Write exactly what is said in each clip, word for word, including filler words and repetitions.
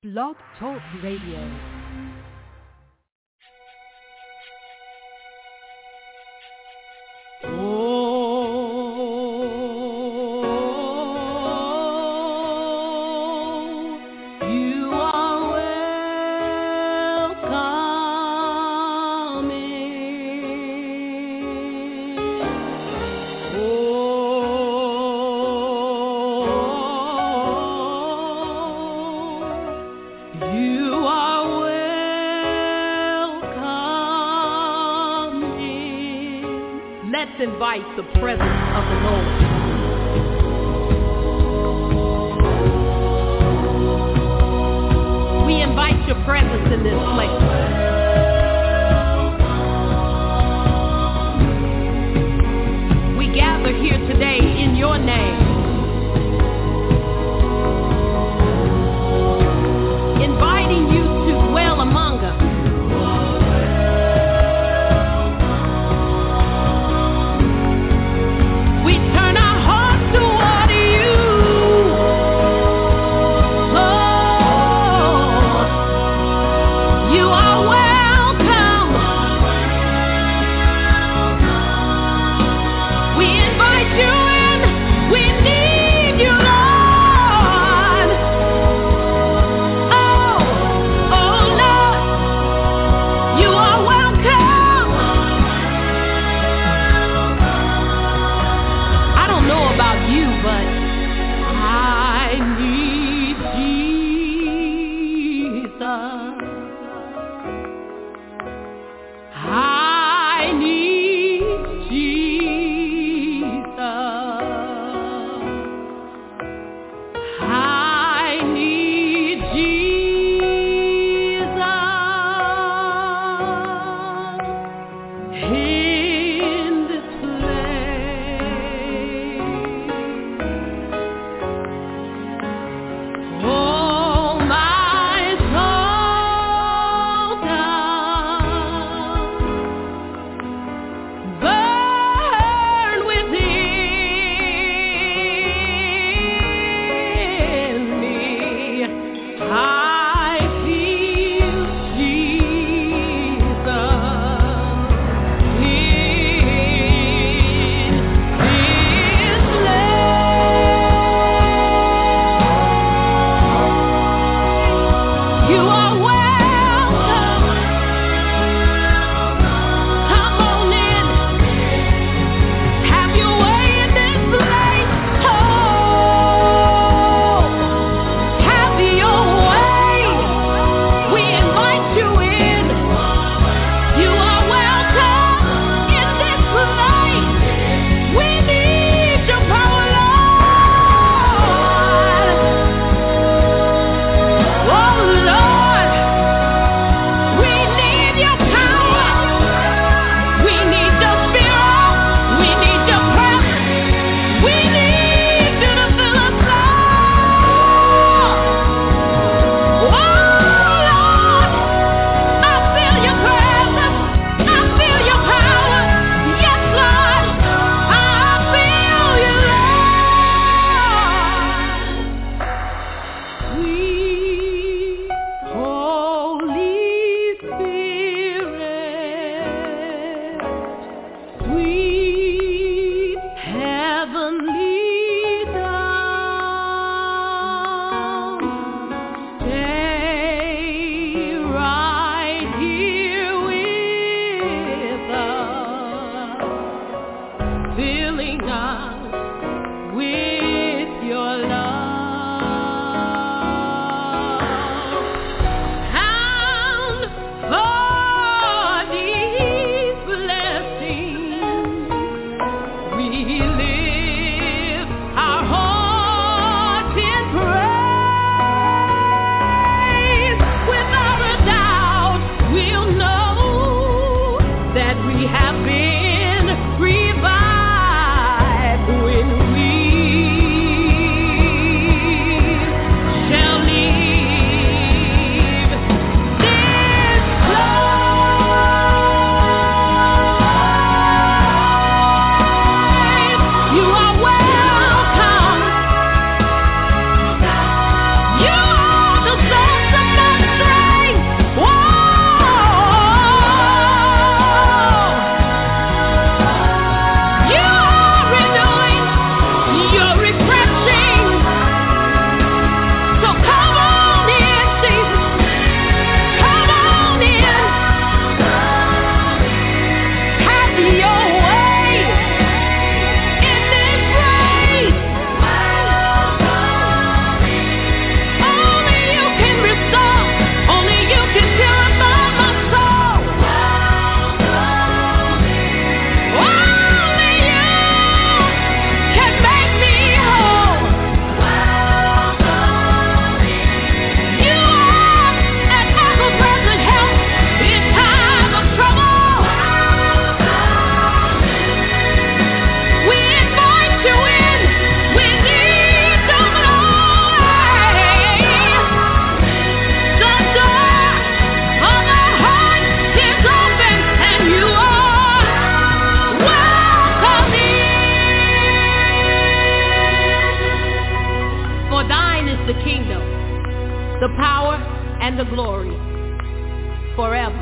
Blog Talk Radio. Invite the presence of the Lord. We invite your presence in this place. We gather here today in your name, inviting you to dwell among us. You are the power and the glory forever.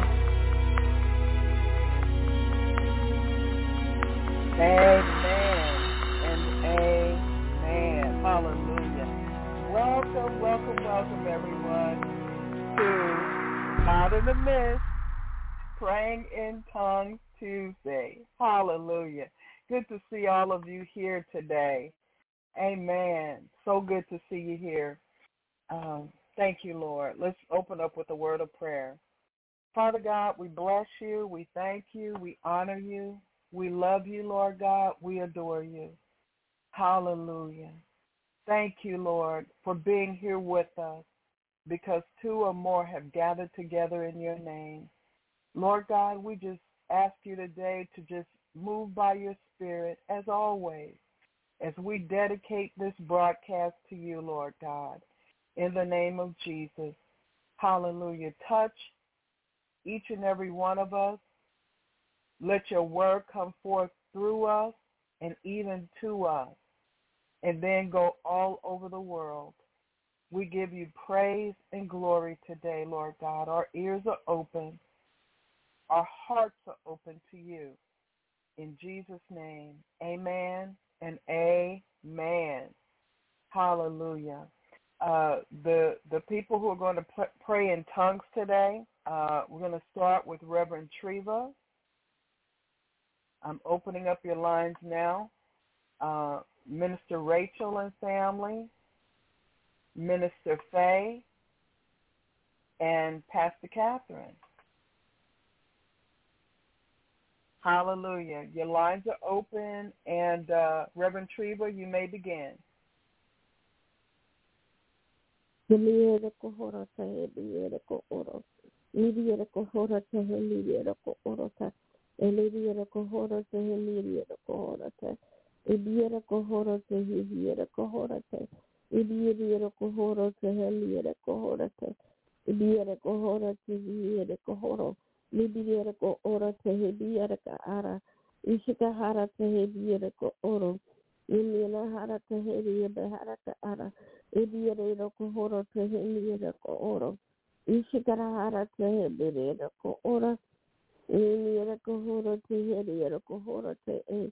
Amen and amen. Hallelujah. Welcome, welcome, welcome, everyone, to Out in the Midst, Praying in Tongues Tuesday. Hallelujah. Good to see all of you here today. Amen. So good to see you here. Um, thank you, Lord. Let's open up with a word of prayer. Father God, we bless you. We thank you. We honor you. We love you, Lord God. We adore you. Hallelujah. Thank you, Lord, for being here with us, because two or more have gathered together in your name. Lord God, we just ask you today to just move by your Spirit, as always, as we dedicate this broadcast to you, Lord God, in the name of Jesus. Hallelujah. Touch each and every one of us. Let your word come forth through us and even to us, and then go all over the world. We give you praise and glory today, Lord God. Our ears are open. Our hearts are open to you. In Jesus' name, amen and amen. Hallelujah. Uh, the the people who are going to pr- pray in tongues today, uh, we're going to start with Reverend Treva. I'm opening up your lines now. Uh, Minister Rachel and family, Minister Faye, and Pastor Catherine. Hallelujah. Your lines are open, and uh, Reverend Treva, you may begin. Eliviera kohora te heliera kohora te. Ibiera kohora te hiviera kohora te. Ibiera kohora te heliera kohora te. Ibiera kohora te hiviera kohora. Libiera kohora te hiviera ka ara. Ishika hara te hiviera kohora. Imiena hara te heliera hara ka ara. Ibiera kohora te heliera kohora. Ishika hara te hiviera kohora. Eliera kohora te heliera kohora te e.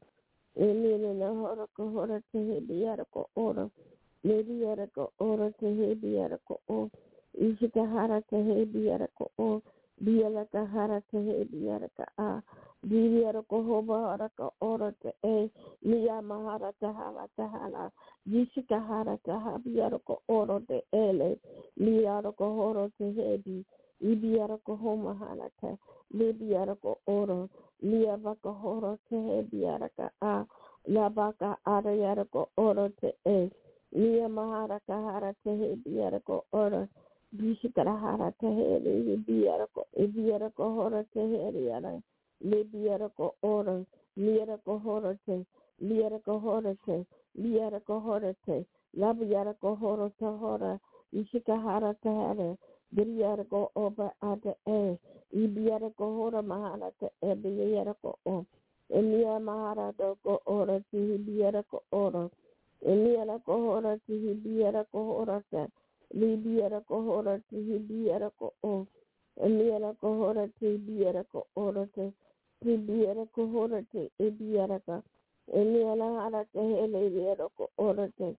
Eliera hora kohora te heliera kohora. Libiera kohora te heliera kohora. Ishika hara te heliera kohora. Biela ka hara te heliera ka a. Biera kohova hara kohora te e. Lia mahara te hala te hala. Ishika hara te habiera kohora te ele. Liara kohora te heli. Ibiara kohoma hala te. Libiara ko oro, lia baka horo te he biara ka a, la baka ara yara ko oro te e, lia mahara ka hara te he biara ko oro, bishikara hara te he li biara ko, e biara ko horo te he riara, li biara ko oro, liara ko horo te, liara ko horo te, liara ko horo te, la biara ko horo te hora, ishika hara te hara, Biriara ko oba ate e, ibiara ko hora mahara te e biara ko o, elia mahara do ko ora ti biara ko ora, elia ko hora ti biara ko hora te, libiara ko hora ti biara ko o, elia ko hora ti biara ko ora te, biara ko hora te e biara ka, elia hara te hele biara ko ora te,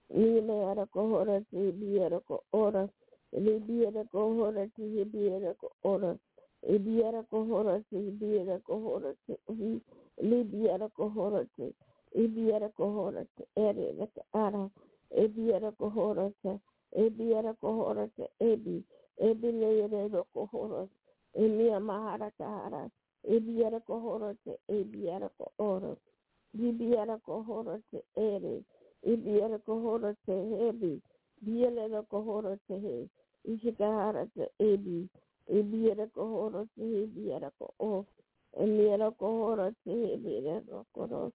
elia ko hora ti biara ko ora. Libiera kohora ti hibiera ko ora. Ibiera kohora ti hibiera kohora ti hi. Libiera kohora ti. Ibiera kohora ti ere laka ara. Ibiera kohora ti. Ibiera kohora ti ebi. Ebi leere lo kohora. Emia mahara kahara. Ibiera kohora ti ibiera ko ora. Libiera kohora ti ere. Ibiera kohora ti hebi. Biele lo kohora ti he. Ishikahara te ebi, ebiera kohora te ebiera ko o, ebiera kohora te ebiera ko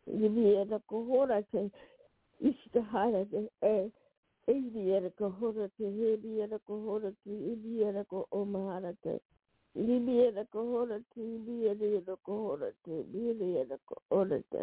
ebiera kohora te ishikahara te e, ebiera kohora te ebiera kohora te ebiera ko o mahara te, ebiera kohora te ebiera kohora te ebiera kohora te,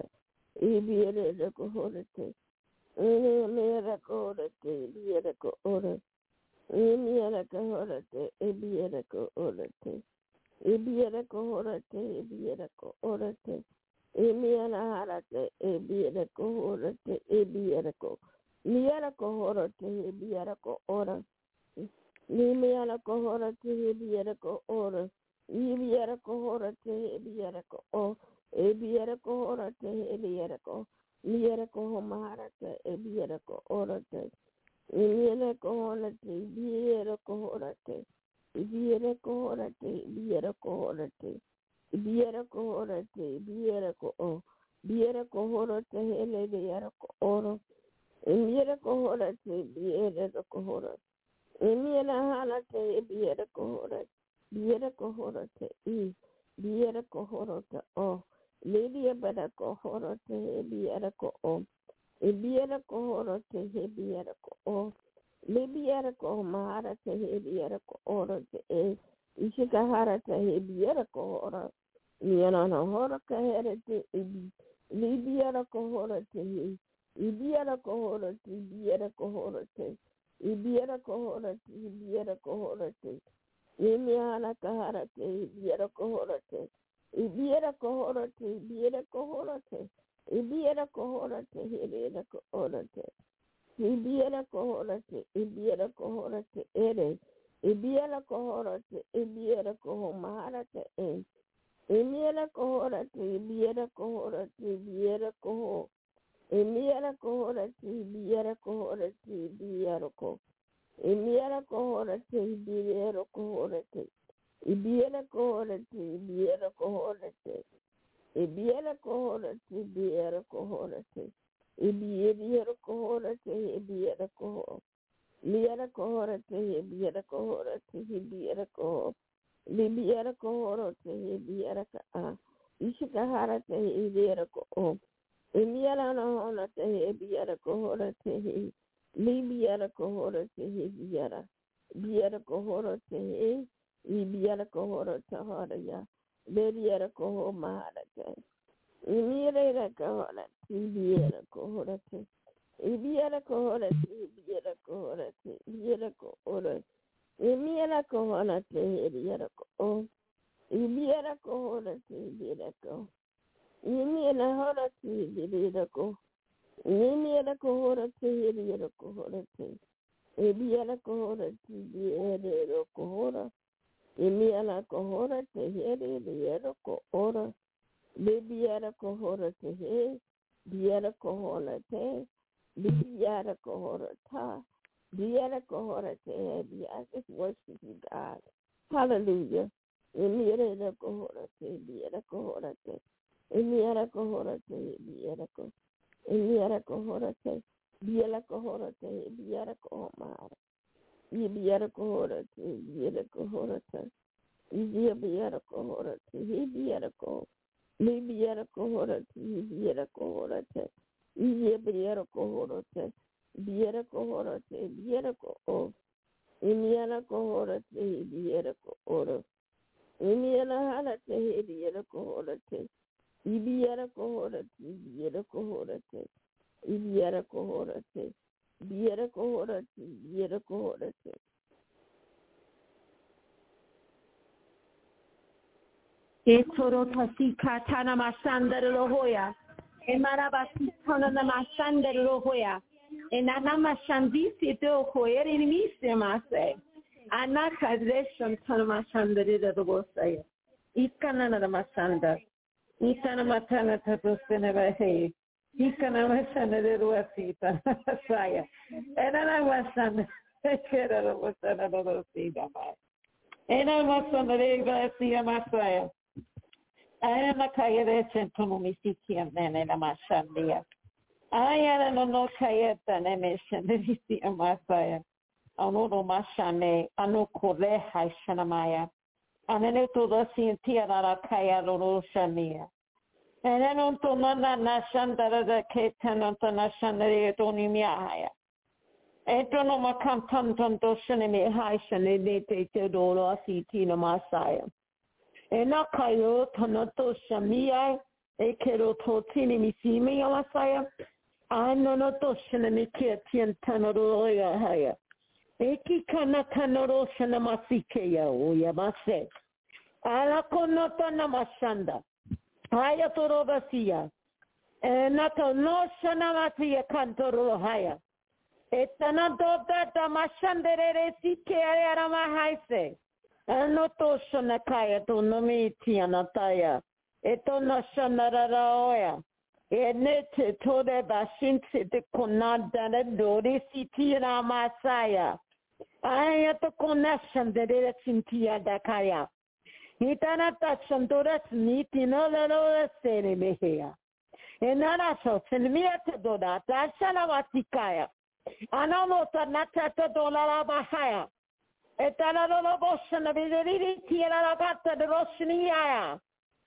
ebiera kohora te, ebiera kohora te ebiera kohora. Imiana Kahorate, Ebierico Orate, Ebierico Horate, Ebierico Orate, Imiana Harate, Ebierico Horate, Ebierico, Mierico Horate, Ebierico Ora, Nimiana Kohorate, Ebierico Ora, Ebierico Horate, Ebierico O, Ebierico Horate, Ebierico, Mierico Homarate, Ebierico Orate. Viene kohorate, viene kohorate, viene kohorate, viene kohorate, viene kohorate, viene ko, viene kohorate, hele viene kohoro, viene kohorate, viene kohorate, viene halate, viene kohorate, viene kohorate, i, viene kohorate, o, lady bada kohorate, viene ko. Ebiera kohoro te hebiera ko o. Lebiera ko mahara te hebiera ko oro te e. Ishikahara te hebiera ko oro. Niana no horo ka here te ebi. Lebiera kohoro te he. Ebiera kohoro te ebiera kohoro te. Ebiera kohoro te ebiera kohoro te. Yemiana kahara te ebiera kohoro te. Ebiera kohoro te ebiera kohoro te. Ibiera kohorate, Ibiera kohorate, Ibiera kohorate, Ibiera kohorate, Ere, Ibiera kohorate, Ibiera kohomarate, E, Ibiera kohorate, Ibiera kohorate, Ibiera koho, Ibiera kohorate, Ibiera kohorate, Ibiera ko, Ibiera kohorate, Ibiera kohorate, Ibiera kohorate, Ibiera kohorate, Ebiera kohorate, ebiera kohorate, ebiera kohorate, ebiera kohorate, liera kohorate, ebiera kohorate, ebiera kohorate, libiera kohorate, ebiera ka, ishikaharate, ebiera kohorate, ebiera nahonate, ebiera kohorate, libiera kohorate, ebiera, biera kohorate, ebiera kohorate, haraya. Bebiera koho maharate. Imiera kohorate, ibiera kohorate. Ibiera kohorate, ibiera kohorate, ibiera kohorate. Imiera kohorate, ibiera koho. Ibiera kohorate, ibiera koho. Imiera horate, ibiera koho. Imiera kohorate, ibiera kohorate. Ibiera kohorate, ibiera kohorate. Imiana kohora te here, biera kohora, biera kohora te he, biera kohora te, biera kohora ta, biera kohora te he. I just worship you, God. Hallelujah. Imiera kohora te, biera kohora te, imiera kohora te, biera kohora, imiera kohora te, biera kohora te, biera kohora. Ibiera kohora te, ibiera kohora te, ibiera kohora te, ibiera kohora, ibiera kohora te, ibiera kohora te, ibiera kohora te, ibiera kohora te, ibiera kohora, imiana kohora te, ibiera kohora, imiana hala te, ibiera kohora te, ibiera kohora te, ibiera kohora te, ibiera kohora te. Biera kohorate, biera kohorate. Etoro tasika tana masandere lohoya. Emara basitana na masandere lohoya. Enana masandisi to hoere ni mise mase. Anaka dreshan tana masandere de bosaya. Ikana na masanda. Ikana matana tatosene bahe. Ikana masana de ruasita saya. Ena masana kera ro masana ro sida ba. Ena masana de gracia masaya. Ena makaya de centomo misikia nene na masandia. Aya no no kaya tane mesene misia masaya. Ano no masane ano kore haishana maya. Anene todo sintia na kaya ro shania. And I don't know that Nashandara the Ketan on the Nashandari Tonimia. I don't know what come to Doshanimi Haishan, and they take the Dolo Sitina Masaya. And not Kayo, Tonoto Shamia, a Kero Totini Missimi Masaya. I know not Doshanimi Ketian Tanoroya Haya. Eki kana kanoro sana masike ya o ya mase. Ala konota na masanda. Haya torobasia. E nato no sana matia kantoro haya. Etana dota ta mashandere sike ara mahaise. Ano to sana kaya to no mi tia nataya. Eto na sana raoya. Enete tode bashinse de konada na dori siti na masaya. Aya to connection de de sintia da kaya. Itana ta shandora niti no la no sere mehia. Enana so senmia te doda ta shala watikaya. Anamo ta nata te dola la bahaya. Etana lo bossa na videri tiera la gatta de rosnia.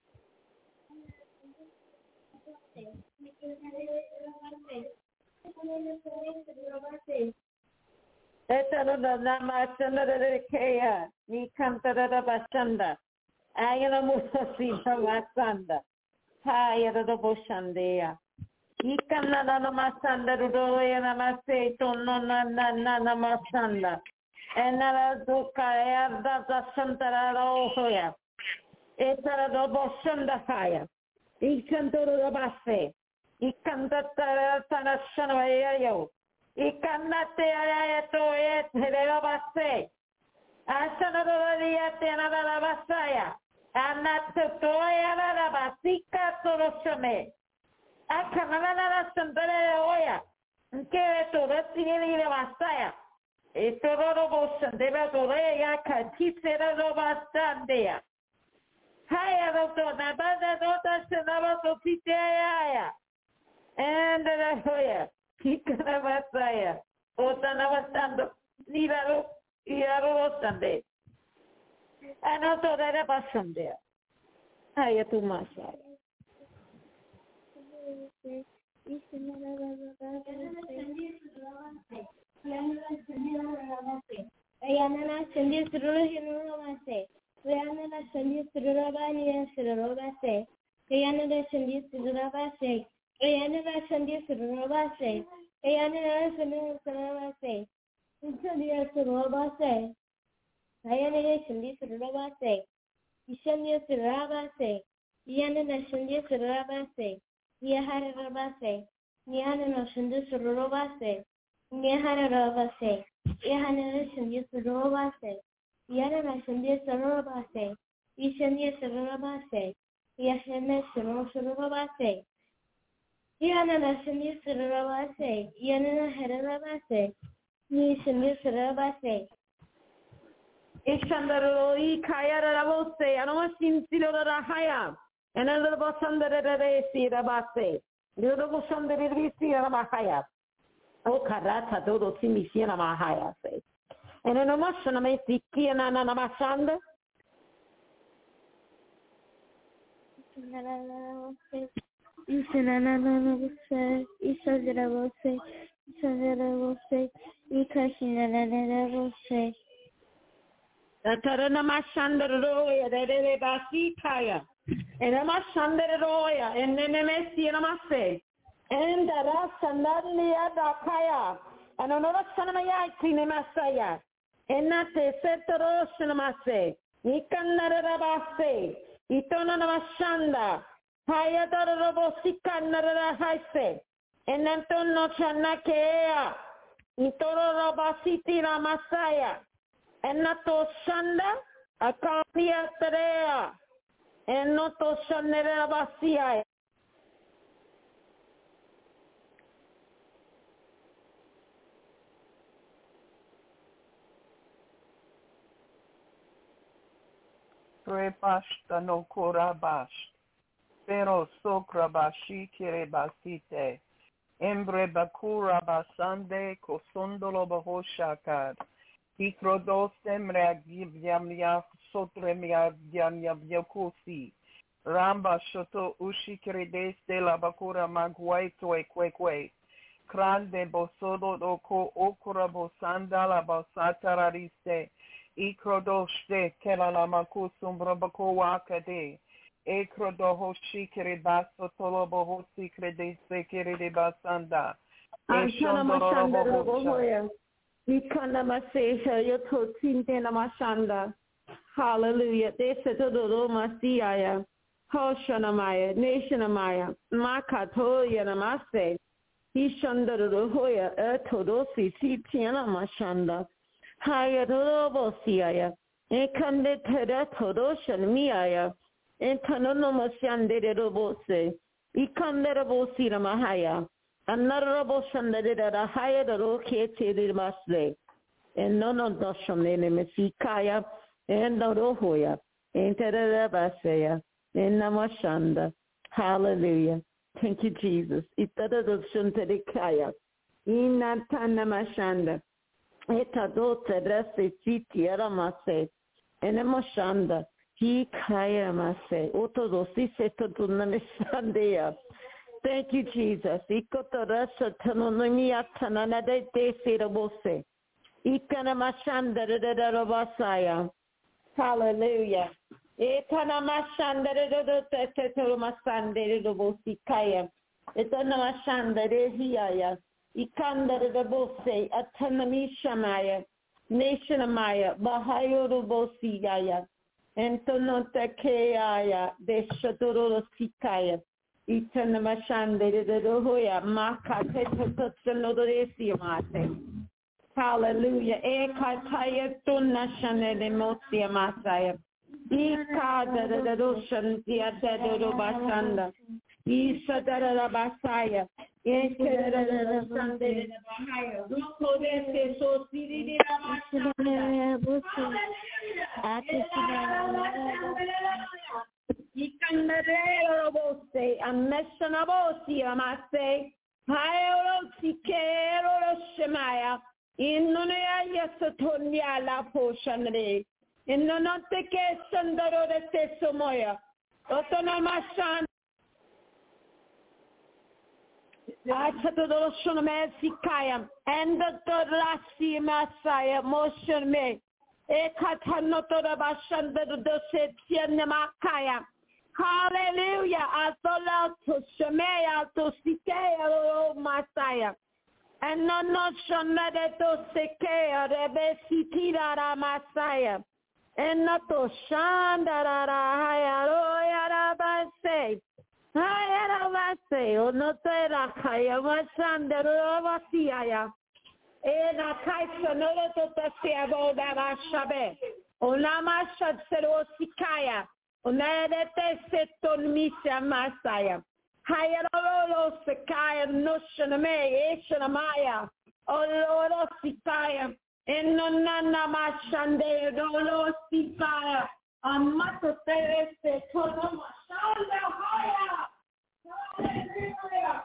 Etana na masanda de kaya. Ni kanta da basanda. Ayana musasi masanda. Haya da boshandea. Ikana na masanda do ya mase to no na na na masanda. Enala do kaya da da santara ro hoya. Etara do boshanda haya. Ikantoro do base. Ikanta tara tara shana yo. Ikana te ya to e tere base. Asana do ya te na la basaya. Anato toya la basika toroshame. Akana la sandere oya. Nke to retini le basaya. E toro boshan debe to ya katisera do bastandea. Haya do na bada do ta senaba to piteya. And the hoya. Kikana basaya. Ota na bastando. Niraro yaro stande. Anoto dere basandea. Haya tu masaya. Ayana sendi suru hinu mase. Ayana sendi suru bani suru base. Ayana sendi suru base. Ayana sendi suru base. Ayana sendi suru base. Sendi suru base. Ayana sendi suru base. Sendi suru base. Ayana sendi suru base. Yahara base. Yana sendi suru base. Yahara base. Yahana sendi suru base. Yana sendi suru base. Sendi suru base. Yahana suru suru base. Yana sendi suru base. Yana hara base. Ni sendi suru base. Ishandaro I kaya la voce, anoma sintilo la haya. And a little bosandere resi la base. Little bosandere resi la mahaya. O karata dodo simisiana mahaya say. And an emotion may see kiana namashanda. Isanana voce, Isadra voce, Isadra voce, Ikashina voce. Tarana mashandero, de basi kaya. And a mashanderoya, and then a messi and a masse. And the rasandalia da kaya. And another sanamaya cinemasaya. And not a setero cinemasse. Nikanarabase. Itona mashanda. Hayata robosika nara haise. And Antono chanakea. Itoro robasiti la masaya. And not to shanda. A copia tarea. And not to shanera basia. Repashta no korabash. Pero sokrabashi kirebasite. Embre bakura basande kosondolo bahoshakad. Ikrodosem reagivyamya sotremya vyamya vyakusi. Ramba shoto ushikirede de la bakura magwai toy kwekwe. Krande bosodo doko okura bosanda la basatarariste. Ikrodoshte kelala makusum brabako wakade. Ekrodoho shikiri baso tolobo hosikre de sekiri de basanda. Ashana mashanda robohoya. Ikanamasesha yototsinte namashanda. Hallelujah. Desetodoromasiaya. Hoshanamaya. Nationamaya. Makatoya namase. Ishandorohoya. Ertodosi sitiana mashanda. Hayadorobosiaya. Ekande teratodoshan miaya. Ekanonomashandere robose. Ikanderabosira mahaya. Another Shandera higher the located Masle, and none of the Shamene Mesikaya, and the Rohoya, and Terabasaya, and Namashanda. Hallelujah. Thank you, Jesus. Itada the Shunterikaya, Inatana Mashanda, Etadota Rase City Aramase, and Amashanda, He Kaya Mase, Otodosi Setunameshandea. Thank you, Jesus. Ikotorasa tanonomia tananade de serabose. Ikanamashanda de rabasaya. Hallelujah. Etanamashanda de tetoromasande de bosikaya. Etanamashanda de hiaya. Ikanda de bose. Atanamishamaya. Nationamaya. Bahayo bosiyaya. Entonotakeaya. De shatorosikaya. Itanamashandere de Rohoya, Maka Tetotsanodoresi Mate. Hallelujah. Ekataya Tunashane de Mosia Masaya. Ikada de Roshan Tiatado Basanda. Isadara Basaya. Ekada Sunday de Bahaya. Roko de So Siri Ikandarero bose, ameshana bosi amase, haero sikero shemaya, innoya yasotonia la poshanre, innonote ke sandaro de tesomoya, otonamashan. Achatodo shoname sikaya, and the rasi masaya motion me, ekatanoto bashanda do setienemakaya. Hallelujah. Atola to Shemaya to Sikea Masaya. And no no shonade to Sikea Rebesitira Masaya. And not to Shandara Hayaroya Rabase. Hayarabase, or not Terakaya, Masandara Vasiaya. And a Kaisa Noto to Seabo Damashabe. Onama Shadsero Sikaya. Onadete seton misha masaya. Hayarolo sekaya noshaname eshanamaya. Oloro sikaya. Enonana mashande dolo sikaya. Amato terese tono mashanda haya. Hallelujah.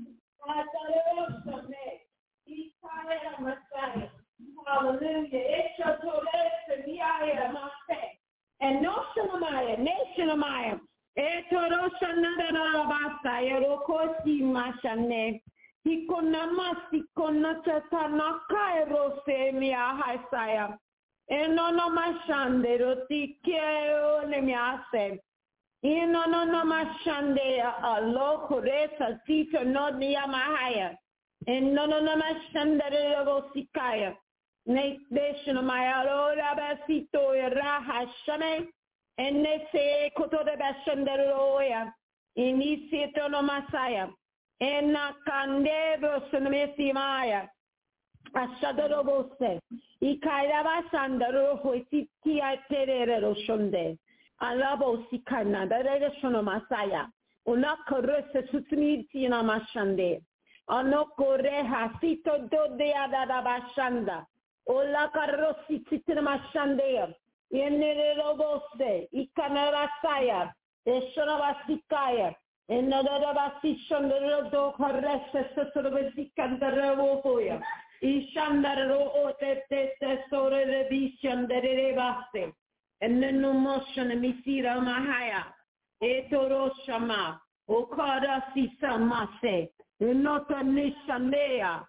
Atarosame. Ikaya masaya. Hallelujah. Eshatolese miaya masaya. And no shanamaya, nationamaya, etoro shanada rabasaya, rokosi mashane, hikonamasi konachata rose mia haisaya, and no no mashande, rotikeo nemiase, in no no mashande, a loco resa, tito no niamahaya, and no no mashande, rosikaya. Nation of my Aurora Basito Raha Shame, and they say Koto de Bashandaroya, in Isitono Masaya, and Nakandebo Sunamesi Maya, Ashadorobose, Ikaira Basandaro, Hoitia Terero Shonde, Alabo Sikana, the Redeshono Masaya, Unakorese Sutimiti Namashande, Onoko Reha Sito do de Adabashanda. Ola carrosi citrama shandea, yenere robose, ikanarasaya, eshonabasikaya, and another basishon the rodo carressa sotorobesikan the revoya, ishandaro ote tesore the vision the rebaste, and then no motion misira mahaya, etoroshama, okara sisa mase, not a nishandea.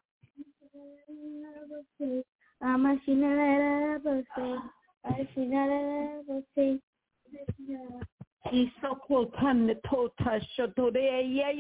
I'm a sinner, I sinner, He's so cool.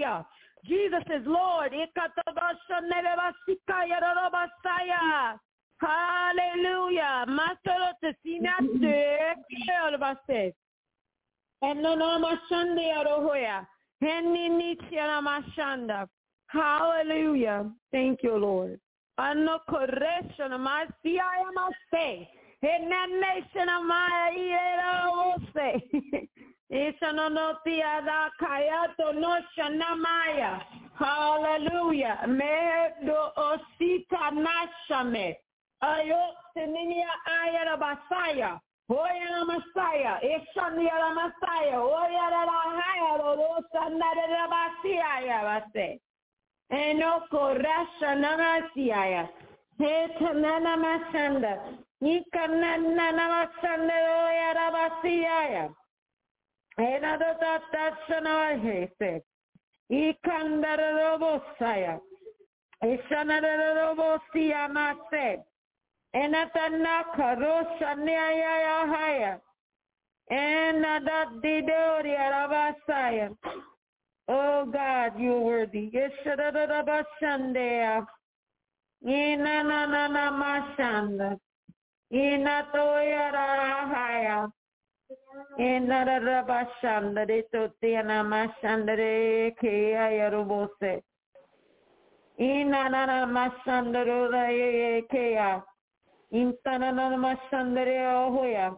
Jesus is Lord. Hallelujah. Masoro te sinate alabase. Eno no mashande arohoya. Henni nitia mashanda. Hallelujah. Thank you, Lord. Ano correction my C I am a say. In that nation of my ear, Ishanotia da kayato no shanamaya. Hallelujah. Me do osita nashame. Ayo seninia ayara basaya. Oya Messiah. Ishania Messiah. Oya la haya lo sanada basia base. Eno korasha namasiaya. Hetanana masanda. Nikanana namasanda oya la basia. Enado tatashana hese. Ikandara robosaya. Ishanada robosia mase. Enatana karosha niaya haya. Enada didoria rabasaya. Oh God, you're worthy. Yeshada bashandea. Inanana mashanda. Inatoya rahaya. Inara bashanda de totiana mashanda de kea robose. Inanana mashanda roya kea. Intanana mashanda de ohoya.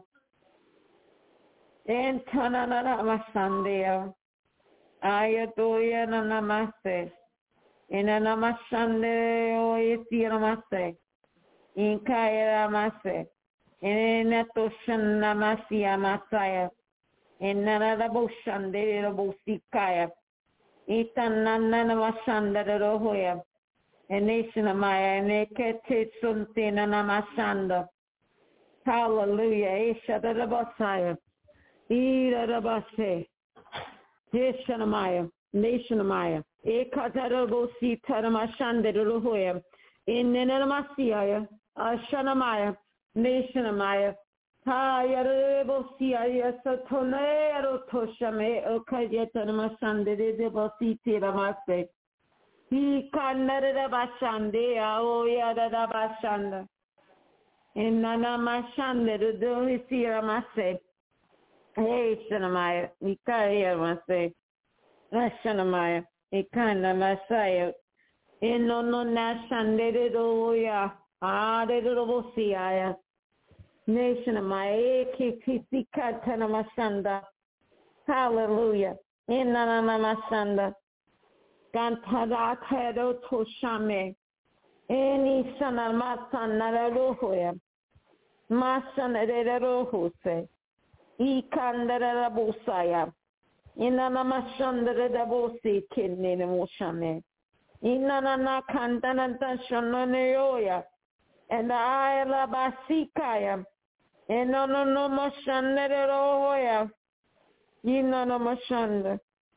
Intanana mashandea. Ayatoya namaste. Inanamashande oyesiramase. Inkaya ramase. Inatoshan namasia masaya. Inanaboshan de robosikaya. Itanana namashanda de rohoya. A nation of Maya, and they catch something and namashanda. Hallelujah. Isha de Rabasaya. Ira Rabase. Yeshanamaya, Nation of Maya, Ekatarabo Taramashande Ruhoya, in Nenamasia, Ashanamaya, Nation of Maya, Tayarebo Sia, Satonero Toshame, Okayatanamashande, de Bosi Tiramase, He Kanada Bashande, Aoya Bashanda, in Nanamashande, the Dohisia Mase. Hey, Shanamaya, Ikaya Mase, Shanamaya, Ikana Masaya, Eno no Nashanded Oya, Ah, the Robosiaya, Nation of my Ekikatana Masanda, Hallelujah, Inana Masanda, Gantada Tedo Toshame, Eni Shanamatan Nararohoya, Masan Erohose. Ikandara busaya. Inana mashandara da bosi kidney moshame. Inana na kandana tashonone yoya. And I la basikaya. Inana no mashandara roya. Inana mashanda.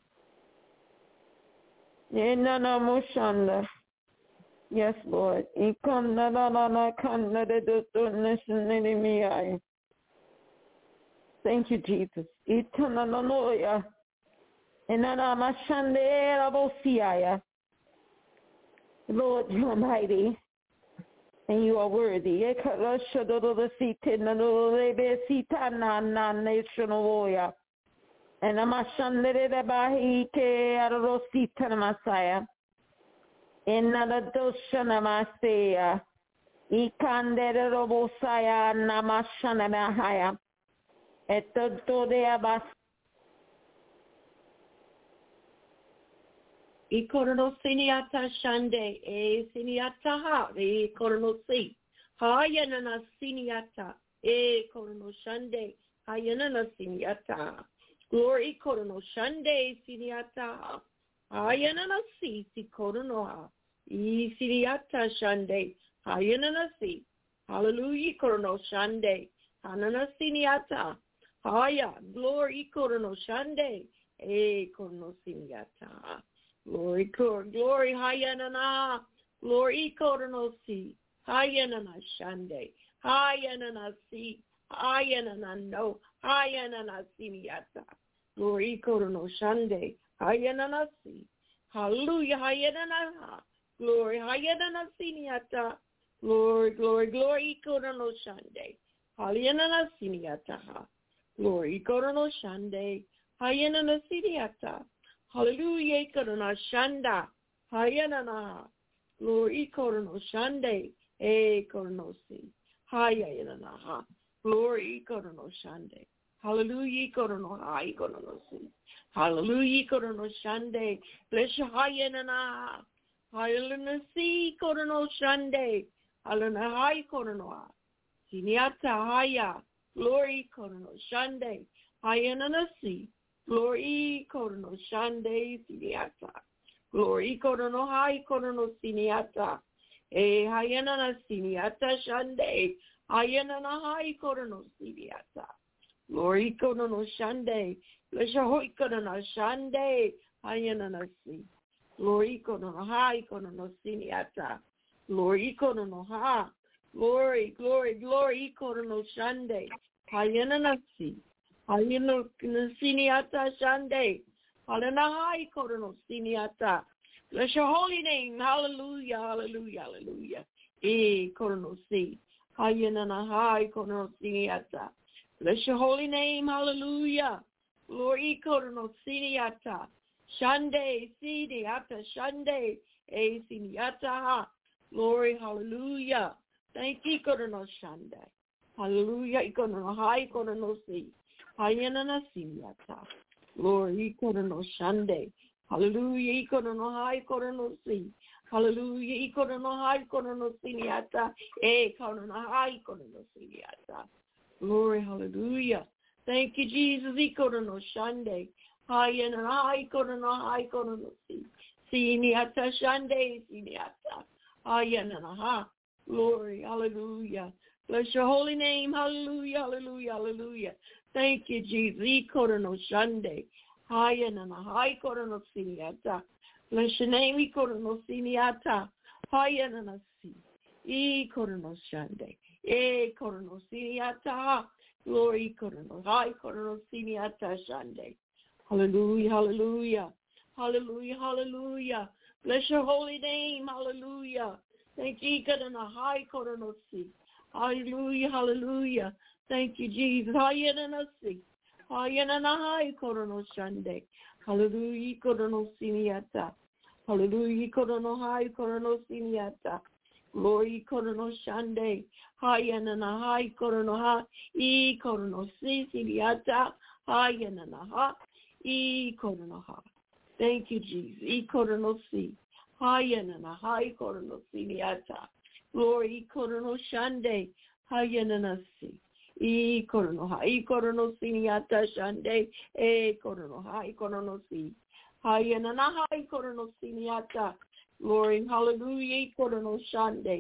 Inana moshanda. Yes, Lord. Ikandana na kandara do donation in me. Thank you, Jesus. Itananoya. Inana mashandera bosiaya. Lord, you are mighty and you are worthy. Ekarashadoro sitinanore sitana na nationoya. And amashandere bahike arositana masaya. Inana doshana masaya. Ikandere robosaya namashana mahaya. Eto de abas. Ikorono siniata shande, e siniata ha, e korono si. Hayanana siniata, e korono shande, hayanana siniata. Glory korono shande siniata. Hayanana si, si korono ha. E siniata shande, hayanana si. Hallelujah korono shande, hanana siniata. Haya, glory korono shande, e korono siniata. Glory, glory, hayanana, glory korono si, hayanana shande, hayanana si, hayanana no, hayanana siniata. Glory korono shande, hayanana si. Hallelujah, hayanana, glory, hayanana siniata. Glory, glory, glory, Korono Shande. Hayanana Siniata. Glory, Korono Shande. Hayanana Siniata. Hallelujah, Korona Shanda. Hayanana. Glory, Korono Shande. E Koronosi. Hayanana. Glory, Korono Shande. Hallelujah, Korono Hai Koronosi. Hallelujah, Korono Shande. Bless you, Hayanana. Hayanana Si Korono Shande. Hallelujah, Hai Koronoa. Siniata Haya. Glory, Korono Shande. Hayanana Si. Glory, Korono Shande. Siniata. Glory, Korono Hai Korono Siniata. E Hayanana Siniata Shande. Hayanana Hai Korono Siniata. Glory, Korono Shande. Bless your Hoi Korono Shande. Hayanana Si. Glory, Korono Hai Korono Siniata. Glory, Korono Ha. Glory, glory, glory, Korono Shande. Hayanana Si. Hayanana Siniata Shande. Hayanana Hai Korono Siniata. Bless your holy name. Hallelujah, hallelujah, hallelujah. E Korono Si. Hayanana Hai Korono Siniata. Bless your holy name. Hallelujah. Glory, Korono Siniata. Shande, Siniata, Shande, E Siniata. Glory, hallelujah. Thank you, Korono Shande. Hallelujah, Korono Hai Korono Si. Hayanana Siniata. Glory, Korono Shande. Hallelujah, Korono Hai Korono Si. Hallelujah, Korono Hai Korono Siniata. E Korono Hai Korono Siniata. Glory, hallelujah. Thank you, Jesus. Korono Shande. Hayanana Hai Korono Hai Korono Si. Siniata Shande Siniata. Hayanana Ha. Glory, hallelujah. Bless your holy name. Hallelujah, hallelujah, hallelujah. Thank you, Jesus. Korono Shande. Hayanana Hai Korono Siniata. Bless your name. Korono Siniata. Hayanana Si. E Korono Shande. E Korono Siniata. Glory, Korono Hai Korono Siniata Shande. Hallelujah, hallelujah. Hallelujah, hallelujah. Bless your holy name. Hallelujah. Thank you, Korono Hai Korono Si. Hallelujah, hallelujah. Thank you, Jesus. Hayanana Si. Hayanana Hai Korono Shande. Hallelujah, Korono Siniata. Hallelujah, Korono Hai Korono Siniata. Glory, Korono Shande. Hayanana Hai Korono Ha. E Korono Si Siniata. Hayanana Ha. E Korono Ha. Thank you, Jesus. E Korono Si. Hayanana Hai Korono Siniata. Glory, Korono Shande. Hayanana Si. E Korono Ha. E Korono Siniata Shande. E Korono Ha. E Korono Si. Hayanana Hai Korono Siniata. Glory, hallelujah. Korono Shande.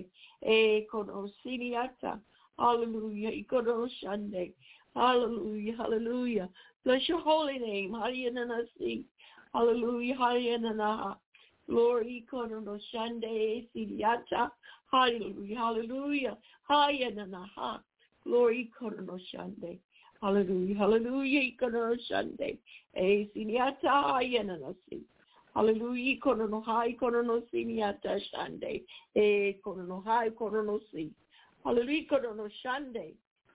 E Korono Siniata. Hallelujah. Korono Shande. Hallelujah, hallelujah. Bless your holy name. Hayanana Si. Hallelujah, hayanana. Glory, Korono Shande Siniata. Hallelujah, hallelujah. Hayanana. Glory, Korono Shande. Hallelujah, hallelujah. Korono Shande. E Siniata Hayanana Si. Hallelujah, Korono Hai Korono Siniata Shande. E Korono Hai Korono Si. Hallelujah, Korono Shande.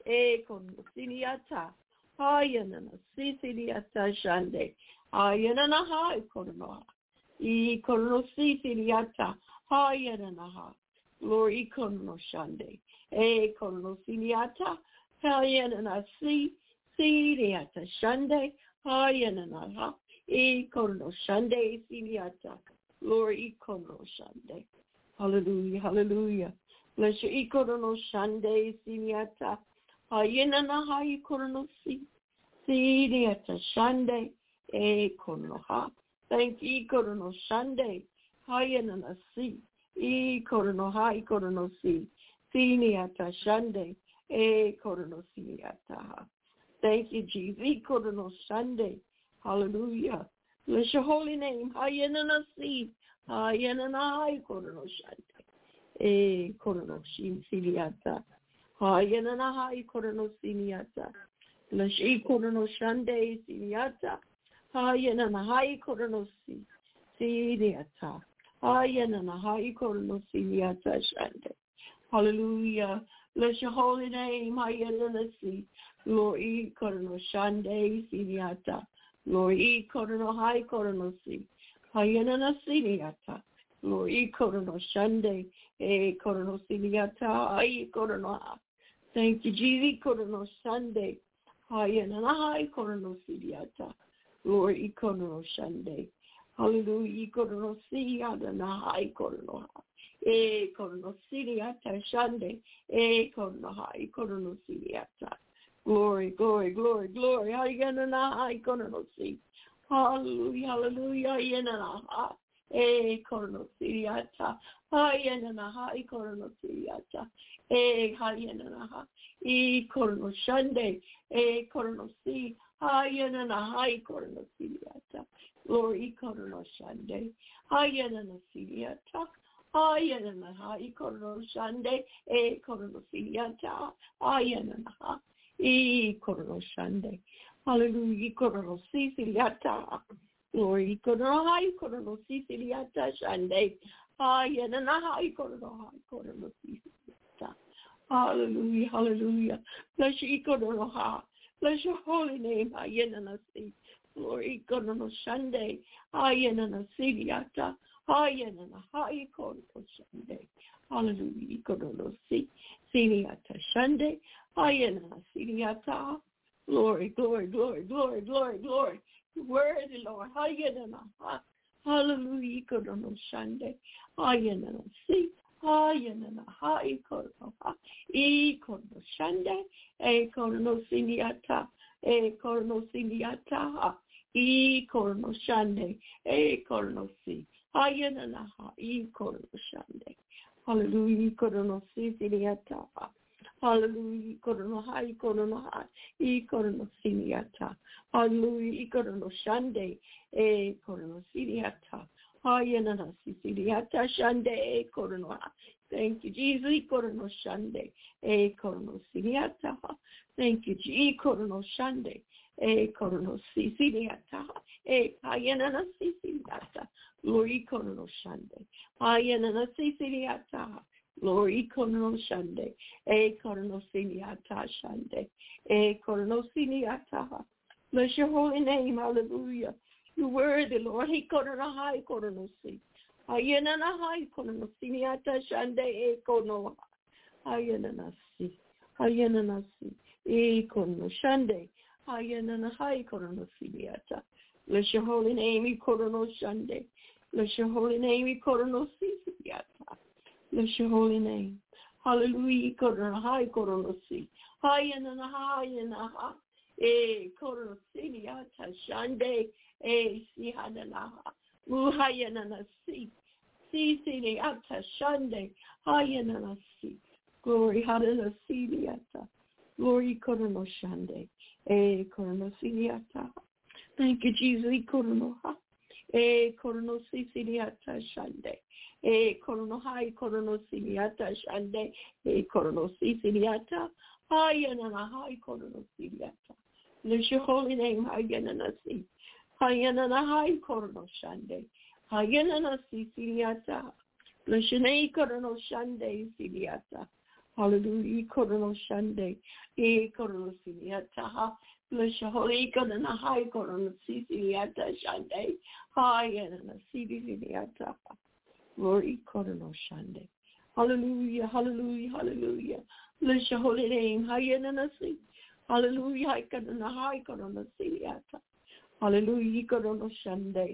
E Korono Siniata. Hayanana Si Siniata Shande. Hayanana Hai Korono. E Korono Si Siniata. Hayanana Ha. Glory, Korono Shande. E Korono Siniata. Hayanana Si. Siniata Shande. Hayanana Ha. E Korono Shande Siniata. Glory, Korono Shande. Hallelujah, hallelujah. Bless you, E Korono Shande Siniata. Hayanana Ha. E Korono Si. Siniata Shande. E Korono Ha. Thank you, E Korono Shande. Hayanana Si. E Korono Ha. E Korono Si. Siniata Shande. E Korono Siniata Ha. Thank you, Jesus. E Korono Shande. Hallelujah. Bless your holy name. Hayanana Si. Hayanana Hai Korono Shande. E Korono Shin Siniata. Hayanana Hai Korono Siniata. Bless E Korono Shande Siniata. Hayanana Hai Korono Si. Siniata. Hayanana Hai Korono Siniata Shande. Hallelujah. Bless your holy name. Hayananasi. Glory. Korono Shande Siniata. Glory. Korono Hai Korono Si. Hayananasiniata. Glory. Korono Shande. E Korono Siniata. Ai Korono. Thank you, Jesus. Korono Shande. Hayananahai Korono Siniata. Glory. Korono Shande. Hallelujah. Korono Si. Hayananahai Korono. E Korono Siniata Shande. E Korono Hai Korono Siniata. Glory, glory, glory, glory. Hayananahai Korono Si. Hallelujah, hallelujah. Hayananaha. E Korono Siniata. Hayananahai Korono Siniata. E Hayananaha. E Korono Shande. E Korono Si. Hayananahai Korono Siniata. Glory, Korono Shande. Hayananasiniata. Hayananaha. Korono Shande. E Korono Siniata. Hayananaha. E Korono Shande. Hallelujah. Korono Siniata. Glory. Korono Hai Korono Siniata Shande. Hayananaha. Korono Hai Korono Siniata. Hallelujah. Hallelujah. Bless you. Korono Ha. Bless your holy name. Hayananasi. Glory. Korono Shande. Hayananasiniata. Hayananaha. Korono Shande. Hallelujah. Korono Si. Siniata Shande. Hayananasiniata. Glory, glory, glory, glory, glory, glory. Worthy, Lord. Hayananaha. Hallelujah. Korono Shande. Hayananasi. Hayananaha. Korono Ha. E Korono Shande. E Korono Siniata. E Korono Siniata. E Korono Shande. E Korono Si. Hayananaha. E Korono Shande. Hallelujah. Korono Si Siniata. Hallelujah. Korono Hai Korono Hai. E Korono Siniata. Hallelujah. Korono Shande. E Korono Siniata. Hayanana Siniata Shande. E Korono Ha. Thank you, Jesus. Korono Shande. E Korono Siniata. Thank you, Jesus. Korono Shande. E Korono Siniata. E Hayanana Siniata. Glory Korono Shande. Hayanana Siniata. Glory Korono Shande. E Korono Siniata Shande. E Korono Siniata. Bless your holy name. Hallelujah. You're worthy, Lord. He Korono Hai Korono Si. Hayanana Hai Korono Siniata Shande. E Korono Hayanana Si. Hayanana Si. E Korono Shande. Hayanana Hai Korono Siniata. Bless your holy name. E Korono Shande. Bless your holy name. E Korono Siniata. Bless your holy name. Hallelujah. Korono Hai Korono Si. Hayanana Hayanaha. E Korono Siniata Shande. E Si Hananaha. Uhayanana Si. Si Siniata Shande. Hayanana Si. Glory. Hayanana Siniata. Glory Korono Shande. E Korono Siniata. Thank you, Jesus. Korono Ha. E Korono Si Siniata Shande. E Korono Hai Korono Siniata Shande. E Korono Si Siniata. Hayanana Hai Korono Siniata. Bless your holy name. Hayanana Si. Hayanana Hai Korono Shande. Hayanana Si Siniata. Bless your name. Korono Shande Siniata. Hallelujah. Korono Shande. E Korono Siniata. Bless your holy Korono Hai Korono Si Siniata Shande. Hayanana Si Siniata. Glory, Korono Shande. Hallelujah, hallelujah, hallelujah. Bless your holy name. Hayananasi. Hallelujah. Hayanana Korono Siniata. Hallelujah, Korono Shande.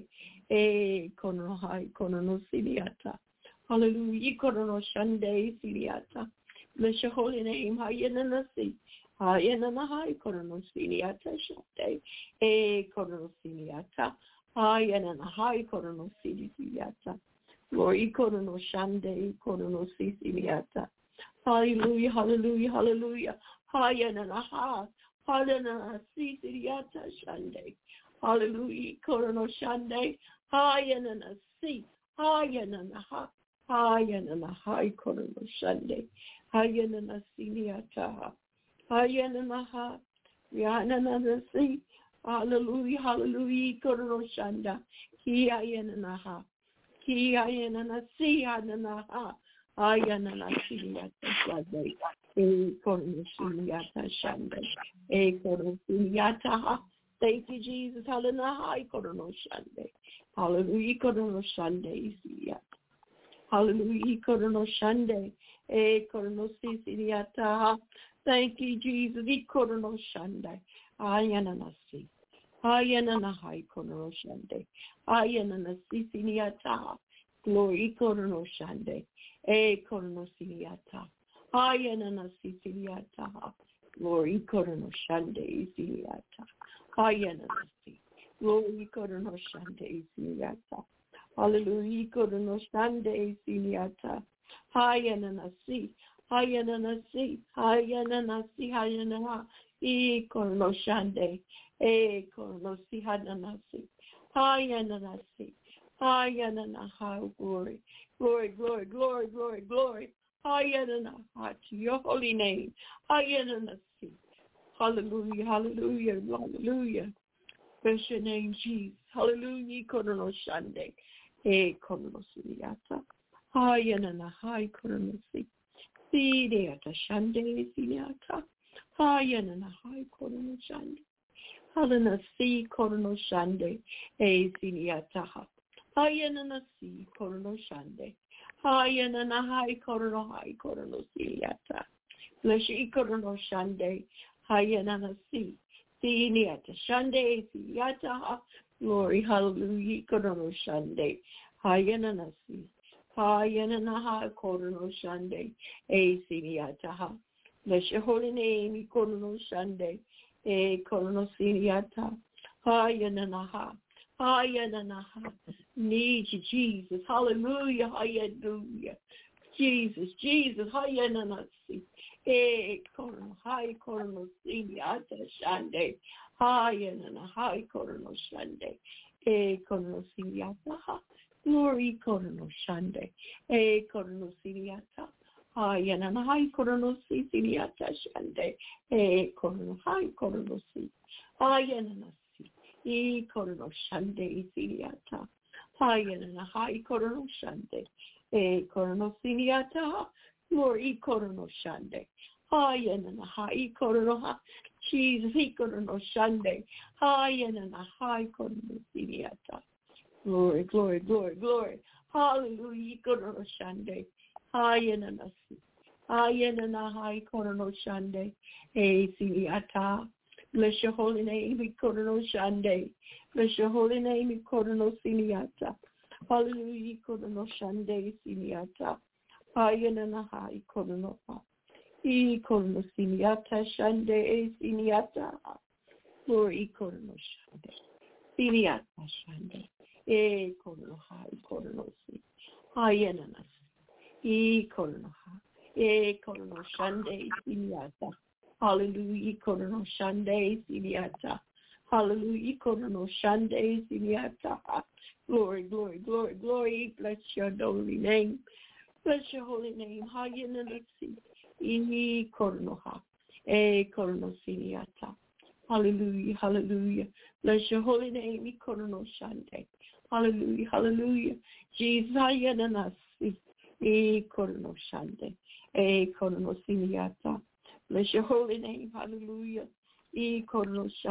E Korono Hai Korono Siniata. Hallelujah, Korono Shande Siniata. Bless your holy name. Hayananasi. Hayanana Hai Korono Siniata Shande. E Korono Siniata. Hayanana Hai Korono Siniata. Glory, Korono Shande, Korono Siniata. Hallelujah, hallelujah, hallelujah. Hayanana Ha. Hayanana Siniata Shande. Hallelujah, Korono Shande. Hayanana Si. Hayanana Ha. Hayanana Hai Korono Shande. Hayanana Siniata. Hayanana Ha. Hayanana Si. Hallelujah, hallelujah, Korono Shanda. Hayanana Ha. Hayanana Si. Hayanana Ha. Ayana Siniata Shande, E Korono Siniata Shande, E Korono Siniata. Thank you, Jesus. Hallelujah. Korono Shande. Hallelujah. Korono Shande. Hallelujah. Korono Shande. E Korono Siniata. Thank you, Jesus. E Korono Shande. Ayana Nasi. Ayana Nahai Korono Shande. Ayana Nasi Siniata. Glory Korono Shande. E Korono Siniata. Ayana Nasi Siniata. Glory Korono Shande Siniata. Hayanasi. Glory Korono Shande Siniata. Hallelujah Korono Shande Siniata. Hayanasi. Hayanasi. Hayanasi. Hayanana. E Korono Shande. E Korono Sihananasi. Hayananasi. Hayanana. Glory. Glory, glory, glory, glory, glory. Hayanana. To your holy name. Hayananasi. Hallelujah, hallelujah, hallelujah. Bless your name, Jesus. Hallelujah. Korono Shande. E Korono Siniata. Hayanana. Hai Korono Si. Siniata Shande Siniata. Hayanana. Hai Korono Shande. Halana Si Korono Shande. E Siniata. Hayanana Si Korono Shande. Hayanana. Hai Korono. Hai Korono Siniata. Bless you, Korono Shande. Hayanana Si. Siniata Shande Siniata. Glory, hallelujah, Korono Shande. Hayanana Si. Hayanana Ha Korono Shande. E Siniata. Bless your holy name, Korono Shande. E Korono Siniata. Hayanana Ha. Hayanana Ha. Need you, Jesus. Hallelujah, hallelujah. Jesus, Jesus, Hayanana Si. E Korono, Hai Korono Siniata Shande, Hayanana, Hai Korono Shande, E Korono Siniata, Glory Korono Shande, E Korono Siniata, Hayanana, Hai Korono Siniata Shande, E Korono, Hai Korono Si, Hayanana Si, E Korono Shande Siniata, Hayanana, Hai Korono Shande, E Korono Siniata, Glory Korono Shande. Hayanana Hai Korono Ha. Jesus, He Korono Shande. Hayanana Hai Korono Siniata. Glory, glory, glory, glory. Hallelujah. Korono Shande. Hayanana Si. Hayanana Hai Korono Shande. Hey Siniata. Bless your holy name, Korono Shande. Bless your holy name, Korono Siniata. Hallelujah. Korono Shande Siniata. Hayanana Hai Korono Ha. E Korono Siniata Shande E Siniata. Glory Korono Shande. Siniata Shande. E Korono Hai Korono Si. Hayanana Si. E Korono Ha. E Korono Shande Siniata. Hallelujah. Korono Shande Siniata. Hallelujah. Korono Shande Siniata. Glory, glory, glory, glory. Bless your holy name. Bless your holy name. Hayanana Si. E Korono Ha. E Korono Siniata. Hallelujah, hallelujah. Bless your holy name. E Korono Shande. Hallelujah, hallelujah. Jesus, Hayanana Si. E Korono Shande. E Korono Siniata. Bless your holy name. Hallelujah. E Korono Shande.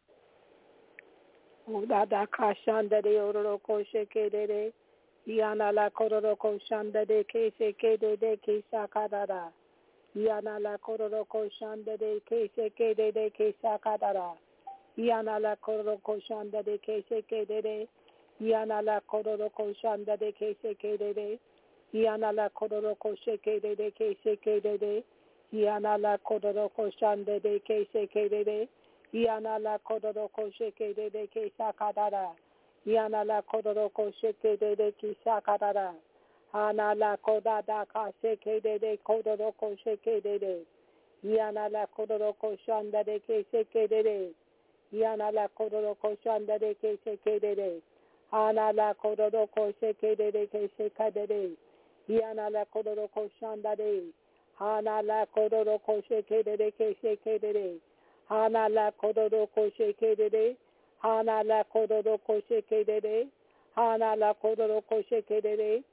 Udada kashanda de ororo kosheke de de. Yana la kororo koshanda de kesheke de de keshakadara. Yana la kororo koshanda de kesheke de de keshakadara. Yana la kororo koshanda de kesheke de de. Yana la kororo koshanda de kesheke de de. Yana la kororo kosheke de de kesheke de de. Yana la kororo koshanda de kesheke de de. Yana la kororo kosheke de de keshakadara. Yana la kororo kosheke de de keshakadara. Ana la kodada kasheke de de kororo kosheke de de. Yana la kororo koshanda de kesheke de de. Yana la kororo koshanda de kesheke de de. Ana la kororo kosheke de de kesheka de de. Yana la kororo koshanda de. Ana la kororo kosheke de de kesheke de de. Hana la kororo kosheke de de. Hana la kororo kosheke de de. Hana la kororo kosheke de de.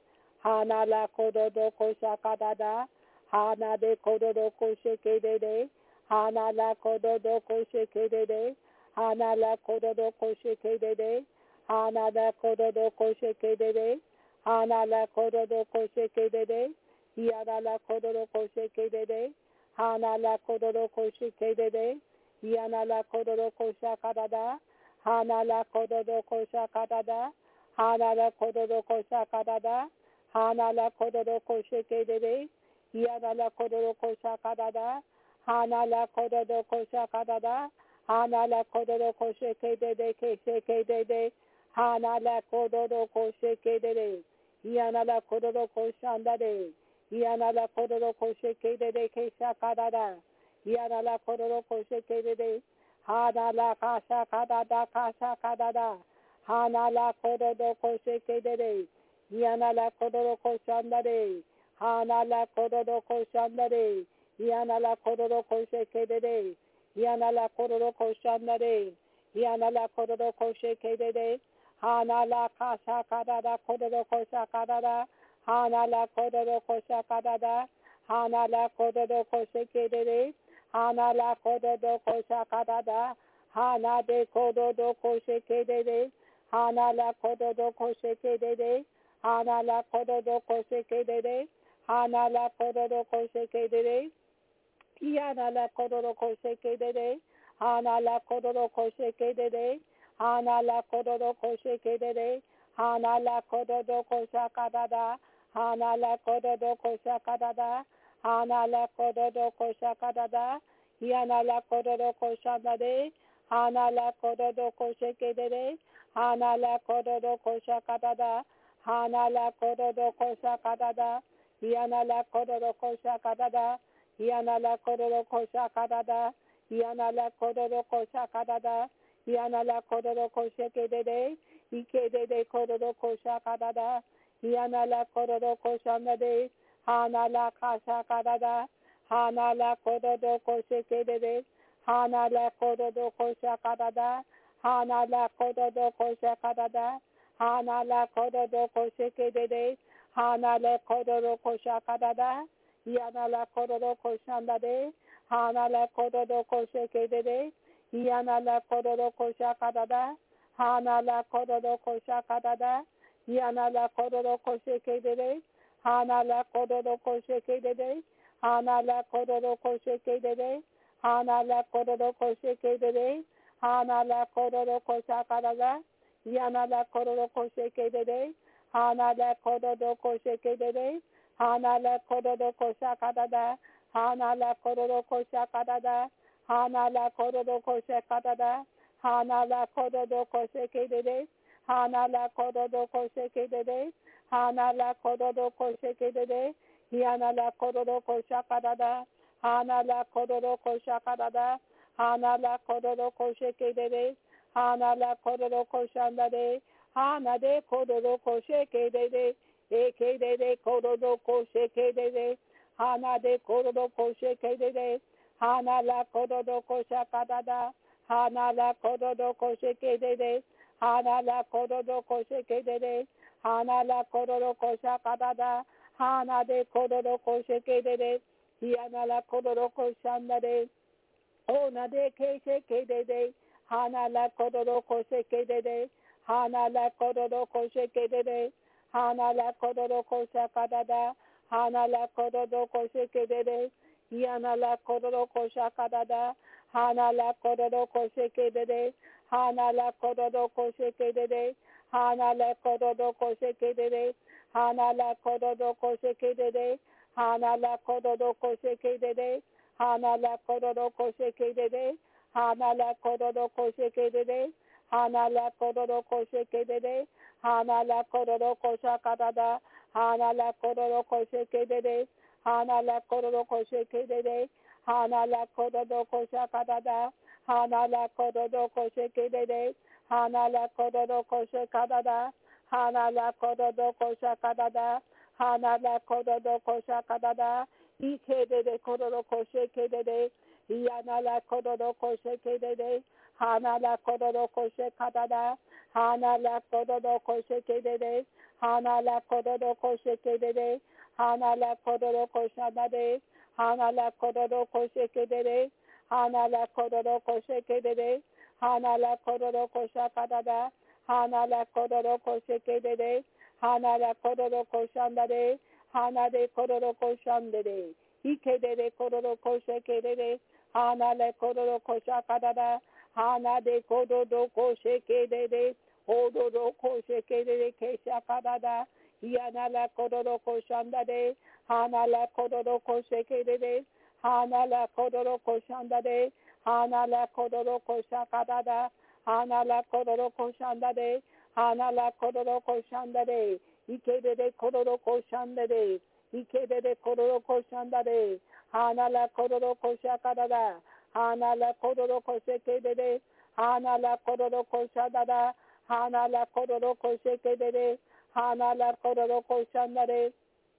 Hana la kododo kosha kadada. Hana de kododo koshe kedede. Hana la kododo koshe kedede. Hana la kododo koshe kedede. Hana la kododo koshe kedede. Hana la kododo koshe kedede. Yana la kododo koshe kedede. Hana la kododo koshe kedede. Yana la kododo kosha kadada. Hana la kododo kosha kadada. Hana la kododo kosha kadada. Hana la kododo koshe kedede. Yana la kododo kosha kadada. Hana la kododo kosha kadada. Hana la kododo koshe kedede keshe kedede. Hana la kododo koshe kedede. Yana la kododo koshandade. Yana la kododo koshe kedede kesha kadada. Yana la kododo koshe kedede. Hana la kasha kadada kasha kadada. Hana la kododo koshe kedede. Yana la kododo koshandade. Hana la kododo koshandade. Yana la kododo koshe kedede. Yana la kododo koshandade. Yana la kododo koshe kedede. Hana la kasha kadada kododo kosha kadada. Hana la kododo kosha kadada. Hana la kododo koshe kedede. Hana la kododo kosha kadada. Hana de kododo koshe kedede. Hana la kododo koshe kedede. Hana la kododo koshe kedede. Hana la kododo koshe kedede. Yana la kododo koshe kedede. Hana la kododo koshe kedede. Hana la kododo koshe kedede. Hana la kododo kosha kadada. Hana la kododo kosha kadada. Hana la kododo kosha kadada. Yana la kododo kosha dade. Hana la kododo koshe kedede. Hana la kododo kosha kadada. Hana la kododo kosha kadada. Yana la kododo kosha kadada. Yana la kododo kosha kadada. Yana la kododo kosha kadada. Yana la kododo koshe kedede. Ikedede kododo kosha kadada. Yana la kododo kosha nade. Hana la kasha kadada. Hana la kododo koshe kedede. Hana la kododo kosha kadada. Hana la kododo kosha kadada. Hana la kododo koshe kedede. Hana la kododo kosha kadada. Yana la kododo kosha nade. Hana la kododo koshe kedede. Yana la kododo kosha kadada. Hana la kododo kosha kadada. Yana la kododo koshe kedede. Hana la kododo koshe kedede. Hana la kododo koshe kedede. Hana la kododo koshe kedede. Hana la kododo kosha kadada. Yana la kododo koshe kedede. Hana la kododo koshe kedede. Hana la kododo kosha kadada. Hana la kododo kosha kadada. Hana la kododo koshe kadada. Hana la kododo koshe kedede. Hana la kododo koshe kedede. Hana la kododo koshe kedede. Yana la kododo kosha kadada. Hana la kododo kosha kadada. Hana la kododo koshe kedede. Hana la kododo kosha ndade. Hana de kododo koshe kedede. Eke de de kododo koshe kedede. Hana de kododo koshe kedede. Hana la kododo kosha kadada. Hana la kododo koshe kedede. Hana la kododo koshe kedede. Hana la kododo kosha kadada. Hana de kododo koshe kedede. Yana la kododo kosha ndade. Ona de keshe kedede. Hana la kododo koshe kedede. Hana la kododo koshe kedede. Hana la kododo kosha kadada. Hana la kododo koshe kedede. Yana la kododo kosha kadada. Hana la kododo koshe kedede. Hana la kododo koshe kedede. Hana la kododo koshe kedede. Hana la kododo koshe kedede. Hana la kododo koshe kedede. Hana la kododo koshe kedede. Hana la kododo koshe kedede. Hana la kododo koshe kedede. Hana la kododo kosha kadada. Hana la kododo koshe kedede. Hana la kododo koshe kedede. Hana la kododo kosha kadada. Hana la kododo koshe kedede. Hana la kododo koshe kadada. Hana la kododo kosha kadada. Hana la kododo kosha kadada. Ikedede kododo koshe kedede. Yana la kododo koshe kedede. Hana la kododo koshe kadada. Hana la kododo koshe kedede. Hana la kororo koshe kedede. Hana la kororo koshanade. Hana la kororo koshe kedede. Hana la kororo koshe kedede. Hana la kororo kosha kadada. Hana la kororo koshe kedede. Hana la kororo koshandade. Hana de kororo koshandade. Ikedede kororo koshe kedede. Hana le kororo kosha kadada. Hana de kororo koshe kedede. Ododo koshe kedede kesha kadada. Yana la kororo koshandade. Hana la kororo koshe kedede. Hana la kororo koshandade. Hana la kororo kosha kadada. Hana la kororo koshandade. Hana la kororo koshandade. Ikedede kororo koshandade. Ikedede kororo koshandade. Hana la kororo kosha kadada. Hana la kororo koshe kedede. Hana la kororo kosha dada. Hana la kororo koshe kedede. Hana la kororo koshandade.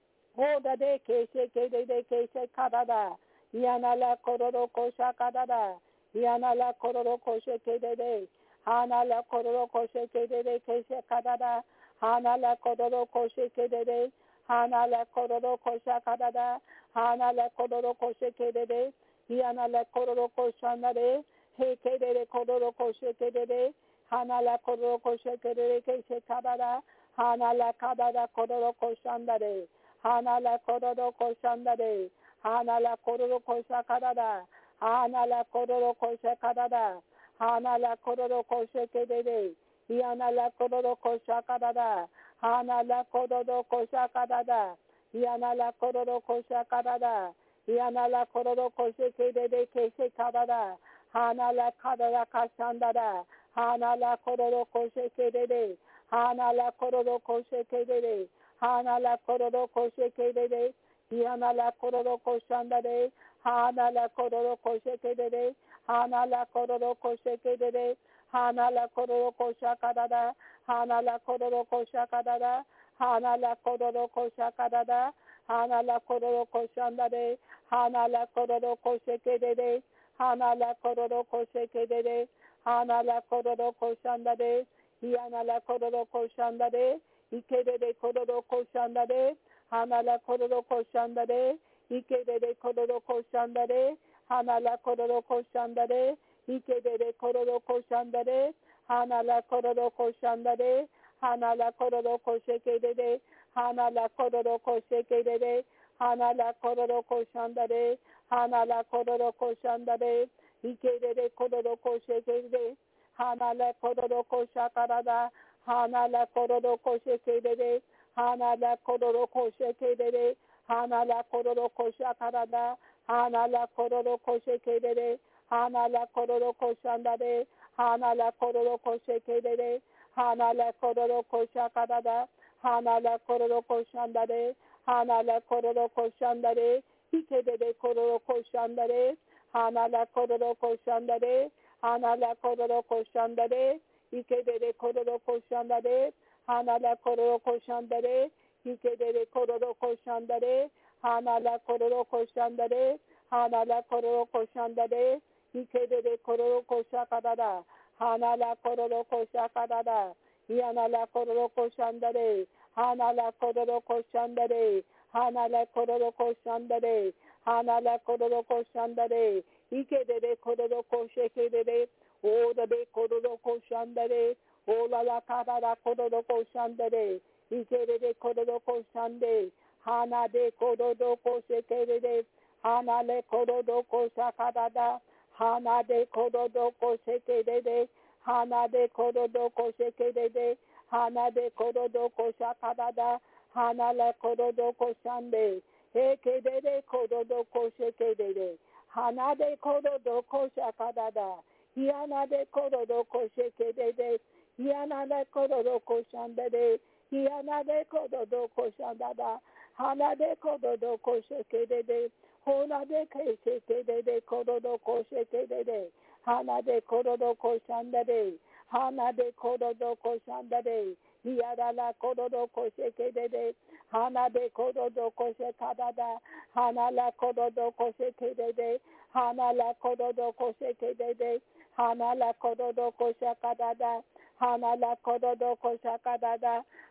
Oda de keshe kedede keshe kadada. Yana la kororo kosha kadada. Yana la kororo koshe kedede. Hana la kororo koshe kedede keshe kadada. Hana la kororo koshe kedede. Hana la kororo kosha kadada. Hana la kororo koshe kedede. Yana la kororo koshandade. He kedede kororo koshe kedede. Hana la kororo koshe kedede keshe kadada. Hana la kadada kororo koshandade. Hana la kororo koshandade. Hana la kororo kosha kadada. Hana la kororo kosha kadada. Hana la kororo koshe kedede. Yana la kororo kosha kadada. Hana la kororo kosha kadada. Yana la kororo kosha kadada. Yana la kororo koshe kedede keshe kadada. Hana la kadada kashandada. Hana la kororo koshe kedede. Hana la kororo koshe kedede. Hana la kororo koshe kedede. Yana la kororo koshandade. Hana la kororo koshe kedede. Hana la kororo koshe kedede. Hana la kororo kosha kadada. Hana la kororo kosha kadada. Hana la kororo kosha kadada. Hana la kororo koshandade. Hana la kororo koshe kedede. Hana la kororo koshe kedede. Hana la kororo koshandade. Yana la kororo koshandade. Ikedede kororo koshandade. Hana la kororo koshandade. Ikedede kororo koshandade. Hana la kororo koshandade. Ikedede kororo koshandade. Hana la kororo koshandade. Hana la kororo koshekedede. Hana la kororo koshekedede. Hana la kororo koshandade. Hana la kororo koshandade. Ikedede kororo koshekedede. Hana la kororo koshakarada. Hana la kororo koshekedede. Hana la kororo koshekedede. Hana la kororo koshakarada. Hana la kororo koshekedede. Hana la kororo koshandade. Hana la kororo koshekedede. Hana la kororo koshakarada. Hana la kororo koshandade. Hana la kororo koshandade. Ikedede kororo koshandade. Hana la kororo koshandade. Hana la kororo koshandade. Ikedede kororo koshandade. Hana la kororo koshandade. Ikedede kororo koshandade. Hana la kororo koshandade. Hana la kororo koshandade. Ikedede kororo koshakadada. Hana la kororo koshakadada. Yana la kororo koshandade. Hana la kororo koshandade. Hana la kororo koshandade. Hana la kororo koshandade. Ikedede kororo koshekedede. Oda de kororo koshandade. Ola la kadada kororo koshandade. Ikedede kororo koshande. Hana de kororo koshekedede. Hana le kororo koshakadada. Hana de kororo koshekedede. Hana de kororo koshekedede. Hana de kororo koshakadada. Hana le kororo koshande. Ekedede kororo koshekedede. Hana de kororo koshakadada. Yana de kororo koshekedede. Yana de kororo koshandede. Yana de kororo koshandada. Hana de kororo koshekedede. Hona de keshekedede kororo koshekedede. Hana de kororo koshandade. Hana de kororo koshandade. Yara la kororo koshekedede. Hana de kororo koshekadada. Hana la kororo koshekedede. Hana la kororo koshekedede. Hana la kororo koshakadada. Hana la kororo koshakadada.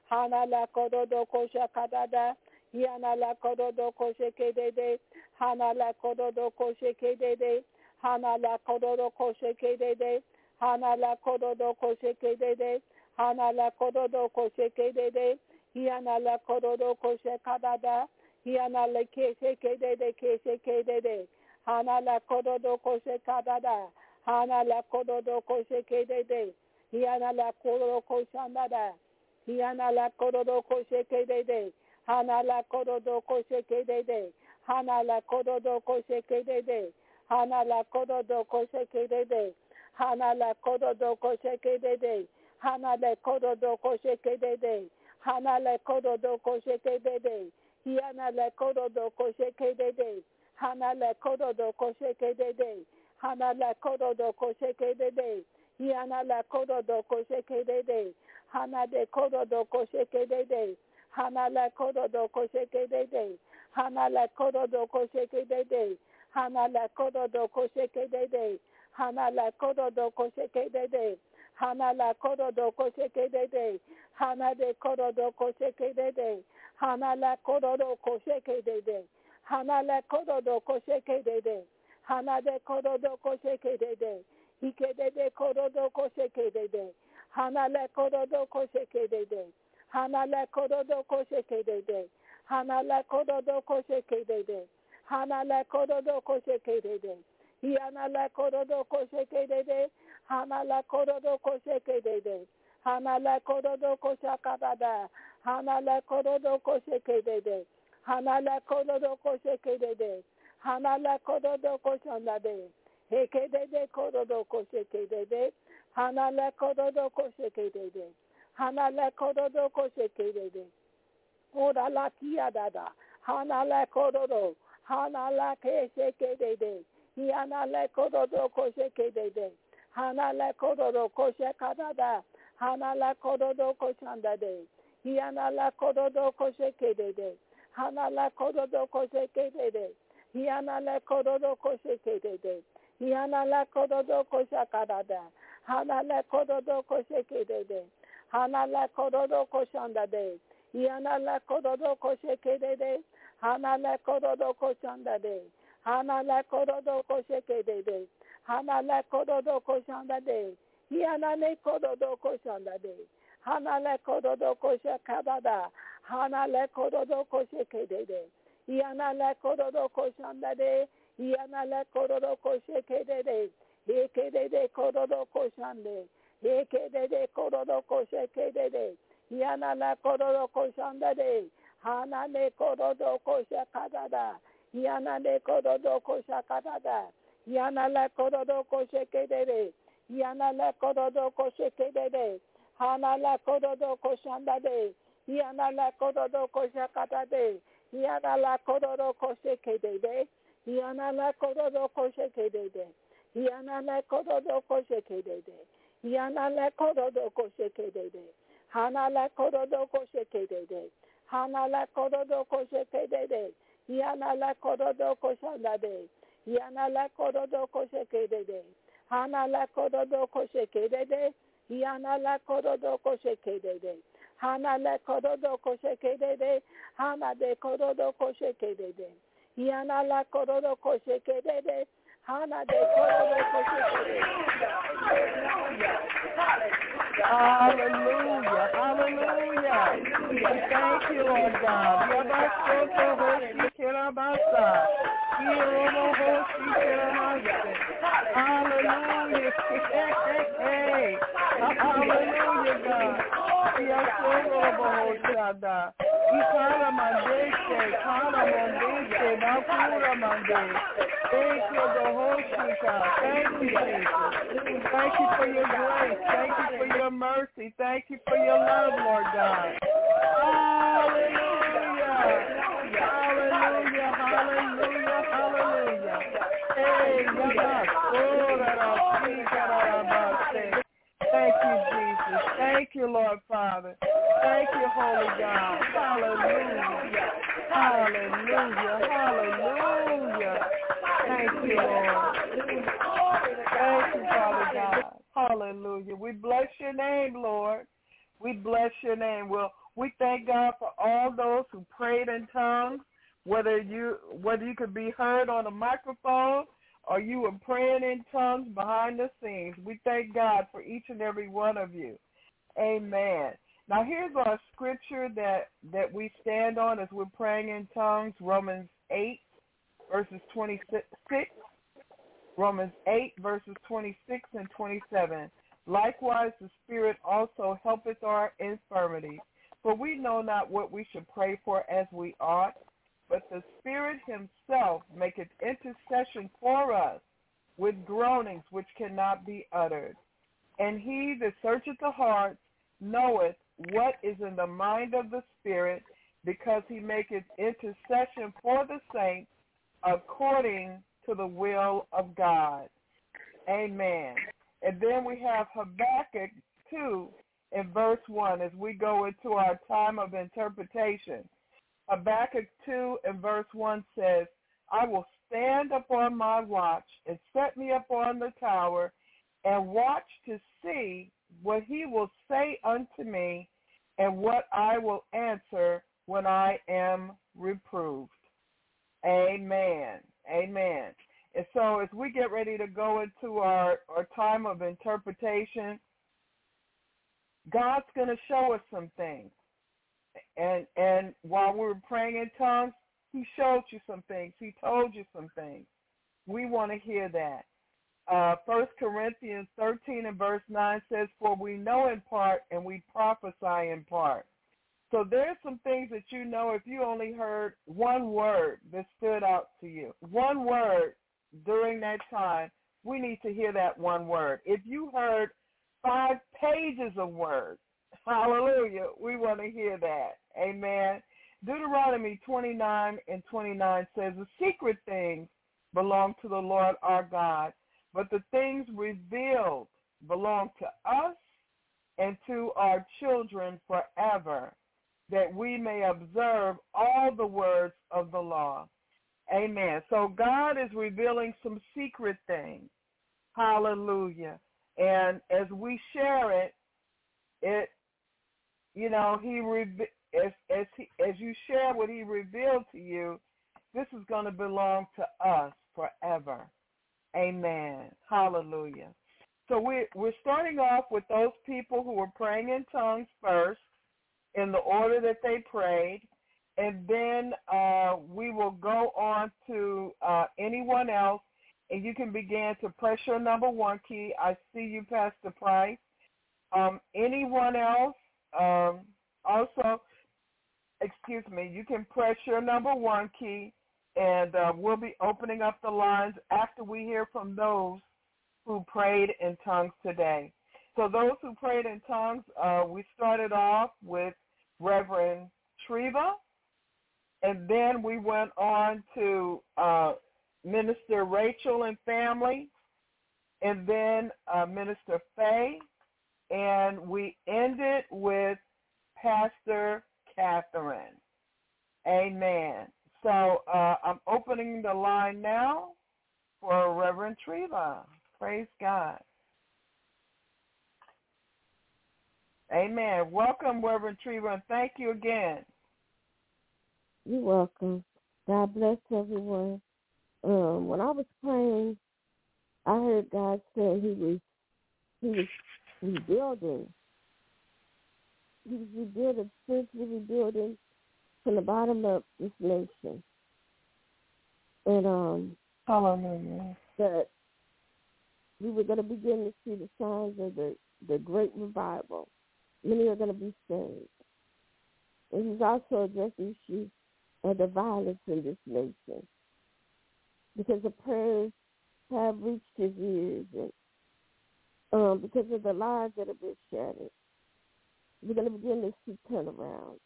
Hana la kododo kosha kadada. Yana la kododo koshe kedede. Hana la kododo koshe kedede. Hana la kododo koshe kedede. Hana la kododo koshe kedede. Hana la kododo koshe kedede. Yana la kododo koshe kadada. Yana la keshe kedede keshe kedede. Hana la kododo koshe kadada. Hana la kododo koshe kedede. Yana la kododo koshandada. Yana la kododo koshe kedede. Hana la kododo koshe kedede. Hana la kododo koshe kedede. Hana la kododo koshe kedede. Hana la kododo koshe kedede. Hana la kododo koshe kedede. Hana la kododo koshe kedede. Yana la kododo koshe kedede. Hana la kododo koshe kedede. Hana la kododo koshe kedede. Yana la kododo koshe kedede. Hana de kododo koshe kedede. Hana la kododo koshe kedede. Hana la kododo koshe kedede. Hana la kododo koshe kedede. Hana la kododo koshe kedede. Hana la kododo koshe kedede. Hana de kododo koshe kedede. Hana la kododo koshe kedede. Hana la kododo koshe kedede. Hana de kododo koshe kedede. Hikedede kododo koshe kedede. Hana la kododo koshe kedede. Hana la kododo koshe kedede. Hana la kododo koshe kedede. Hana la kododo koshe kedede. Hiana la kododo koshe kedede. Hana la kododo koshe kedede. Hana la kododo kosha kadada. Hana la kododo koshe kedede. Hana la kododo koshe kedede. Hana la kododo koshandade. Hekedede kododo koshe kedede. Hana la kododo koshe kedede. Hana la kododo koshe kedede. Ora la kia dada. Hana la kododo. Hana la keshe kedede. Hiana la kododo koshe kedede. Hana la kododo koshe kadada. Hana la kododo koshandade. Hiana la kododo koshe kedede. Hana la kododo koshe kedede. Hiana la kododo koshe kedede. Hiana la kododo kosha kadada. Hana la kododo koshe kedede. Hana la kododo koshandade. Hiana la kododo koshe kedede. Hana la kododo koshandade. Hana la kododo koshe kedede. Hana la kododo koshandade. Hiana le kododo koshandade. Hana le kododo koshe kadada. Hana le kododo koshe kedede. Hiana le kododo koshandade. Hiana le kododo koshe kedede. Hekedede kododo koshande. Hekedede kododo koshe kedede. Hiana le kododo koshandade. Hana le kododo koshe kadada. Hiana le kododo koshe kadada. Hiana le kododo koshe kedede. Hiana le kododo koshe kedede. Hana le kododo koshandade. Hiana le kododo koshe kadade. Hiana le kododo koshe kedede. Hiana le kododo koshe kedede. Hiana le kododo koshe kedede. Hiana le kododo koshe kedede. Hana le kododo koshe kedede. Hana le kododo koshe kedede. Hiana le kododo koshandade. Hiana le kododo koshe kedede. Hana le kododo koshe kedede. Hiana le kododo koshe kedede. Hana le kododo koshe kedede. Hana de kododo koshe kedede. Hiana la kododo koshe kedede. Hana de kododo koshe kedede. Hallelujah. Hallelujah. We thank you, Lord God. Yabasoto hoshi kirabasa. Iromo hoshi kiramase. Hallelujah. Hey. Hallelujah, God. Yasoto hoshada. Ikara mandeshe. Kara mandeshe. Bakura mande. Thank you, the hoshika. Thank you, Jesus. Thank you for your grace. Thank you for your mercy. Thank you for your love, Lord God. Hallelujah. Hallelujah. Hallelujah. Hallelujah. Hey, thank you, Jesus. Thank you, Lord Father. Thank you, Holy God. Hallelujah. Hallelujah. Hallelujah. Thank you, Lord. Thank you, Father God. Hallelujah. We bless your name, Lord. We bless your name. We'll We thank God for all those who prayed in tongues, whether you whether you could be heard on a microphone or you were praying in tongues behind the scenes. We thank God for each and every one of you. Amen. Now here's our scripture that, that we stand on as we're praying in tongues, Romans eight, verses twenty-six. Romans eight, verses twenty-six and twenty-seven. Likewise, the Spirit also helpeth our infirmities. For we know not what we should pray for as we ought, but the Spirit himself maketh intercession for us with groanings which cannot be uttered. And he that searcheth the hearts knoweth what is in the mind of the Spirit, because he maketh intercession for the saints according to the will of God. Amen. And then we have Habakkuk two in verse one as we go into our time of interpretation. Habakkuk two in verse one says, I will stand upon my watch and set me upon the tower and watch to see what he will say unto me and what I will answer when I am reproved. Amen. Amen. And so as we get ready to go into our, our time of interpretation, God's going to show us some things. And and while we were praying in tongues, he showed you some things. He told you some things. We want to hear that. Uh, First Corinthians thirteen and verse nine says, for we know in part and we prophesy in part. So there's some things that you know if you only heard one word that stood out to you. One word during that time, we need to hear that one word. If you heard five pages of words, hallelujah, we want to hear that. Amen. Deuteronomy twenty-nine and twenty-nine says, the secret things belong to the Lord our God, but the things revealed belong to us and to our children forever, that we may observe all the words of the law. Amen. So God is revealing some secret things. Hallelujah. And as we share it, it, you know, he re- as as he, as you share what he revealed to you, this is going to belong to us forever. Amen. Hallelujah. So we we're starting off with those people who were praying in tongues first, in the order that they prayed, and then uh, we will go on to uh, anyone else, and you can begin to press your number one key. I see you, Pastor Price. Um, anyone else, um, also, excuse me, you can press your number one key, and uh, we'll be opening up the lines after we hear from those who prayed in tongues today. So those who prayed in tongues, uh, we started off with Reverend Treva, and then we went on to uh, Minister Rachel and family, and then uh, Minister Faye, and we ended with Pastor Catherine. Amen. So uh, I'm opening the line now for Reverend Treva. Praise God. Amen. Welcome, Reverend Treva, and thank you again. You're welcome. God bless everyone. Um, when I was praying, I heard God say he was he was rebuilding. He was rebuilding, spiritually rebuilding from the bottom up this nation. And um, Hallelujah. that we were going to begin to see the signs of the, the great revival. Many are going to be saved. And he's also addressing issues of the violence in this nation, because the prayers have reached his ears, and um, because of the lives that have been shattered. We're going to begin to see turnaround.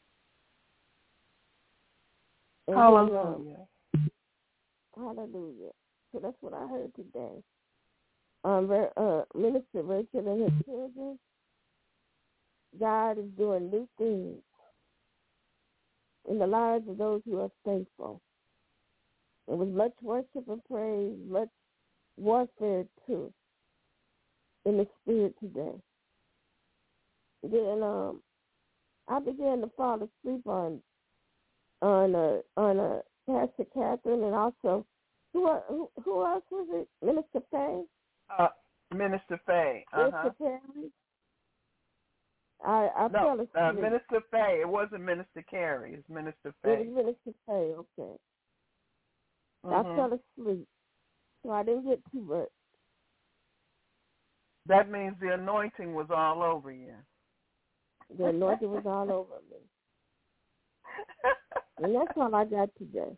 And Hallelujah. Then, um, hallelujah. So that's what I heard today. Um, uh, Minister Rachel and her children, God is doing new things in the lives of those who are faithful. There was much worship and praise, much warfare too, in the spirit today. Then um, I began to fall asleep on on a on a Pastor Catherine, and also who who, who else was it? Minister Faye. Uh, Minister Faye. Uh huh. Minister Carey. I I no, fell asleep. Uh, Minister Faye. It wasn't Minister Carey. It's Minister Faye. It was Minister Faye. Okay. Mm-hmm. I fell asleep, so I didn't get too much. That means the anointing was all over you. The anointing was all over me. And that's all I got today.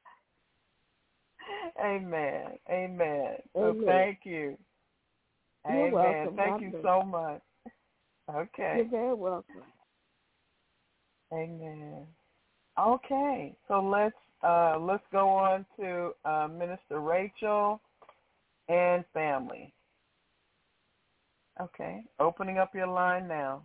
Amen. Amen. So Amen. thank you. You're Amen. welcome. Thank God you bless. so much. Okay. You're very welcome. Amen. Okay. So let's uh, let's go on to uh, Minister Rachel and family. Okay. Opening up your line now.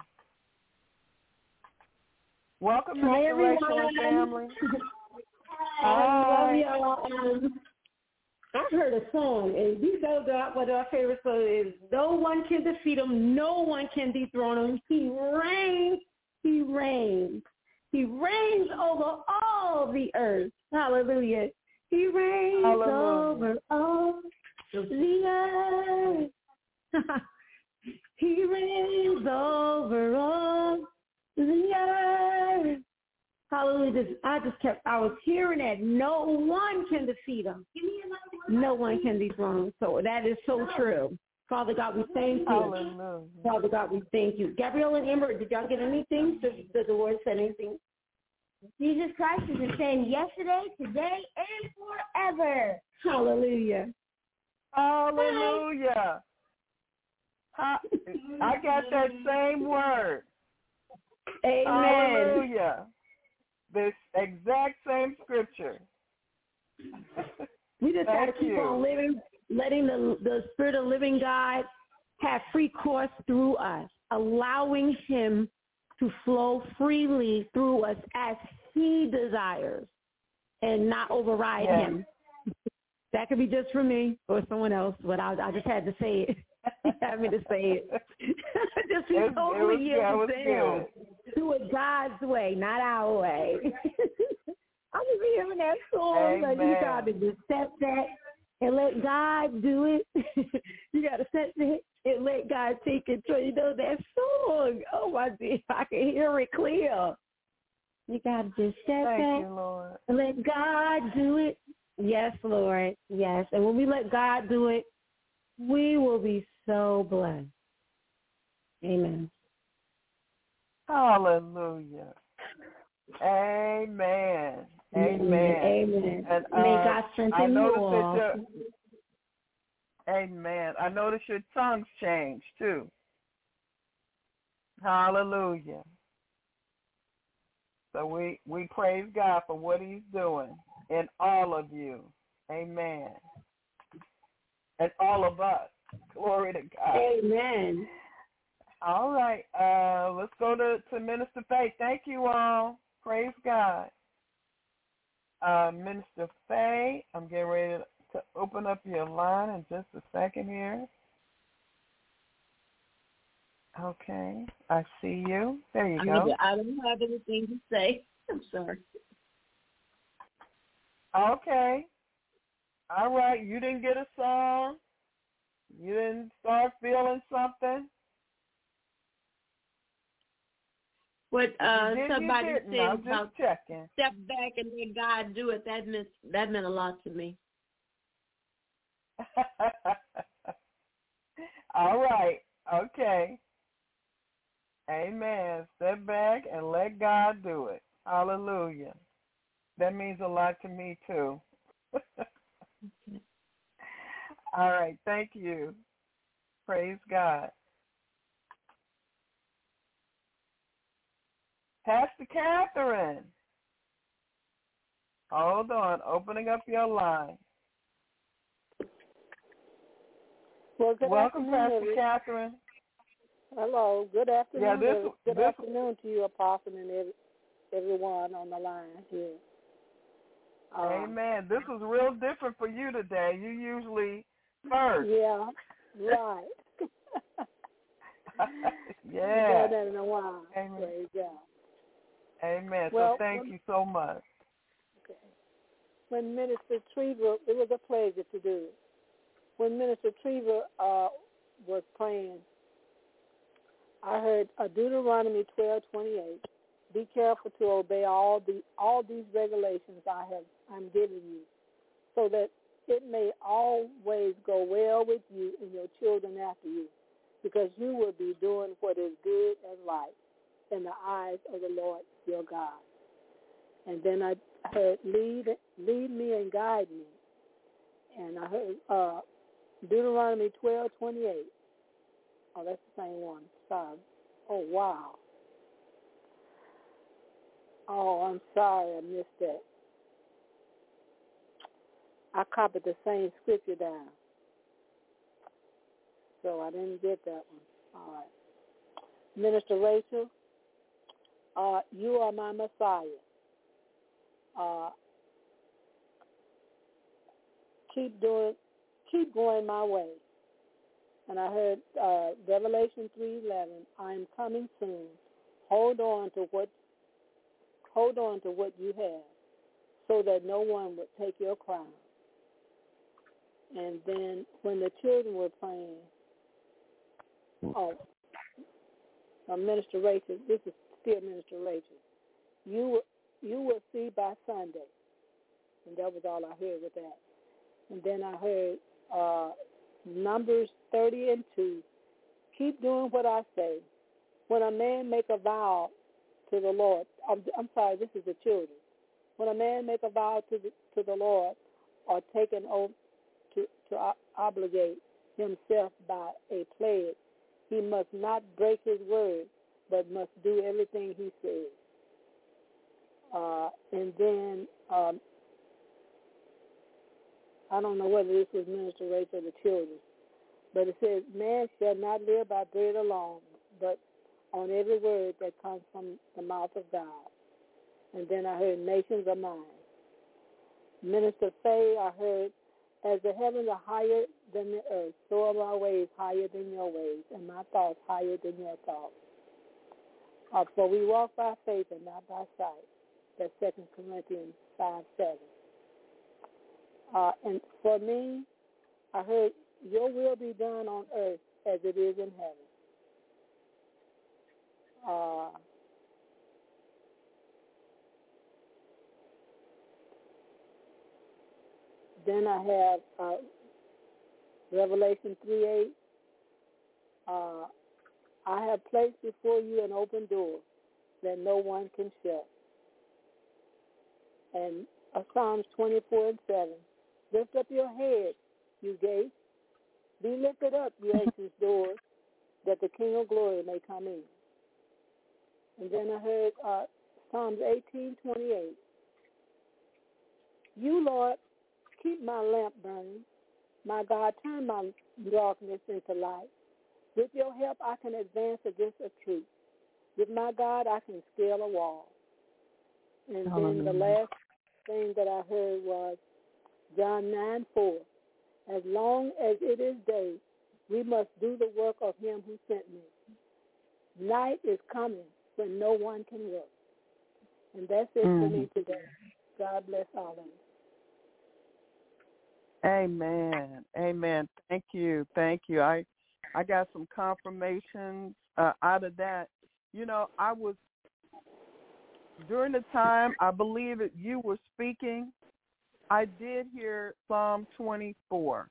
Welcome, Hi, Minister everyone. Rachel and family. I love y'all. Um, I heard a song, and you know that what our favorite song is. No one can defeat him. No one can dethrone him. He reigns. He reigns. He reigns over all the earth. Hallelujah. He reigns Hallelujah. over all the earth. He reigns over all the earth. Hallelujah. I just kept, I was hearing that no one can defeat him. No one can dethrone him. So that is so true. Father God, we thank you. Hallelujah. Father God, we thank you. Gabrielle and Amber, did y'all get anything? Did, did the Lord say anything? Jesus Christ is the same yesterday, today, and forever. Hallelujah. Hallelujah. I got that same word. Amen. Hallelujah. This exact same scripture. We just got to keep you. on living, letting the, the Spirit of living God have free course through us, allowing him to flow freely through us as he desires and not override yes. him. That could be just for me or someone else, but I, I just had to say it. He had me to say it. Just be it, totally it yielded to him. good. Do it God's way, not our way. I was hearing that song, like you got to just step back and let God do it. You got to step back and let God take control. You know that song? Oh my dear, I can hear it clear. You got to just step Thank back you, Lord. and let God do it. Yes, Lord. Yes, and when we let God do it, we will be so blessed. Amen. Hallelujah. Amen. Amen. Amen. And, uh, May God strengthen you all. Your, amen. I noticed your tongues changed too. Hallelujah. So we, we praise God for what he's doing in all of you. Amen. And all of us. Glory to God. Amen. All right. Uh, let's go to, to Minister Faye. Thank you all. Praise God. Uh, Minister Faye, I'm getting ready to open up your line in just a second here. Okay. I see you. There you I go. mean, I don't have anything to say. I'm sorry. Okay. All right. You didn't get a song? You didn't start feeling something? What uh, did, somebody said no, about checking. Step back and let God do it. That meant that meant a lot to me. All right. Okay. Amen. Step back and let God do it. Hallelujah. That means a lot to me too. All right. Thank you. Praise God. Pastor Catherine. Hold on. Opening up your line. Well, good Welcome, afternoon, Pastor every- Catherine. Hello. Good afternoon. Yeah, this, every- good this, afternoon to you, Apostle, and every, everyone on the line here. Um, Amen. This was real different for you today. You usually first. Yeah, right. Yeah. Done that in a while. Amen. Praise God. Amen. Well, so thank when, you so much. Okay. When Minister Treva, it was a pleasure to do it. When Minister Treva uh, was praying, I heard uh, Deuteronomy twelve twenty-eight. Be careful to obey all the all these regulations I have I'm giving you, so that it may always go well with you and your children after you, because you will be doing what is good and right in the eyes of the Lord your God. And then I heard, lead, lead me and guide me. And I heard uh, Deuteronomy twelve twenty-eight. Oh, that's the same one. Sorry. Oh, wow. Oh, I'm sorry I missed that. I copied the same scripture down, so I didn't get that one. All right. Minister Rachel, uh, you are my Messiah. Uh, keep doing, keep going my way. And I heard uh, Revelation three eleven. I am coming soon. Hold on to what, hold on to what you have, so that no one would take your crown. And then when the children were praying, oh, uh, Minister Rachel, this is still Minister Rachel, you will, you will see by Sunday. And that was all I heard with that. And then I heard uh, Numbers thirty and two. Keep doing what I say. When a man make a vow to the Lord, I'm, I'm sorry, this is the children. When a man make a vow to the, to the Lord or take an oath to, to obligate himself by a pledge, he must not break his word, but must do everything he says. Uh, and then, um, I don't know whether this was Minister Rachel or the children, but it says, man shall not live by bread alone, but on every word that comes from the mouth of God. And then I heard nations are mine. Minister Faye, I heard, as the heavens are higher than the earth, so are my ways higher than your ways, and my thoughts higher than your thoughts. Uh, for we walk by faith and not by sight. That's Second Corinthians five seven. Uh, and for me, I heard, your will be done on earth as it is in heaven. Uh, then I have uh, Revelation three eight. Uh, I have placed before you an open door that no one can shut. And uh, Psalms twenty-four and seven. Lift up your head, you gates. Be lifted up, you ancient doors, that the King of glory may come in. And then I heard uh, Psalms eighteen twenty-eight. You, Lord, keep my lamp burning. My God, turn my darkness into light. With your help, I can advance against a troop. With my God, I can scale a wall. And then the last thing that I heard was John nine four. As long as it is day, we must do the work of him who sent me. Night is coming when no one can work. And that's it mm. for me today. God bless all of you. Amen. Amen. Thank you. Thank you. I I got some confirmations uh, out of that. You know, I was, during the time I believe that you were speaking, I did hear Psalm twenty-four.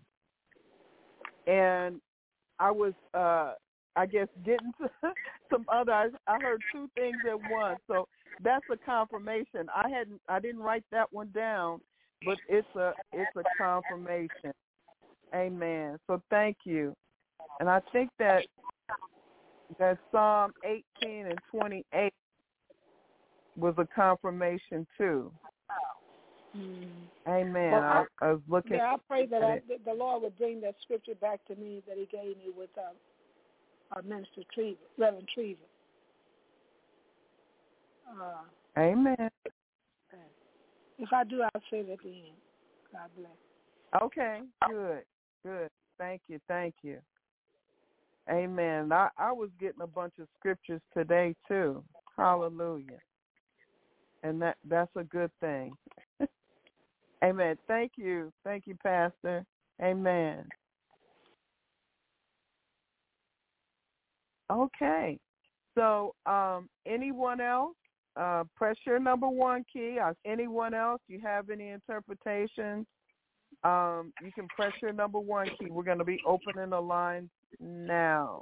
And I was, uh, I guess, getting to some other, I, I heard two things at once. So that's a confirmation. I hadn't, I didn't write that one down, but it's a, it's a confirmation. Amen. So thank you. And I think that that Psalm eighteen and twenty-eight was a confirmation too. Mm. Amen. Well, I, I, I was looking. Yeah, I pray that I, the Lord would bring that scripture back to me that He gave me with uh, our minister Treva, Reverend Treva. Uh, Amen. If I do, I'll say it at the end. God bless. Okay. Good. Good. Thank you. Thank you. Amen. I, I was getting a bunch of scriptures today too. Hallelujah. And that that's a good thing. Amen. Thank you. Thank you, Pastor. Amen. Okay. So um, anyone else? Uh, press your number one key. Uh, anyone else? You have any interpretations? Um, you can press your number one key. We're going to be opening the line now.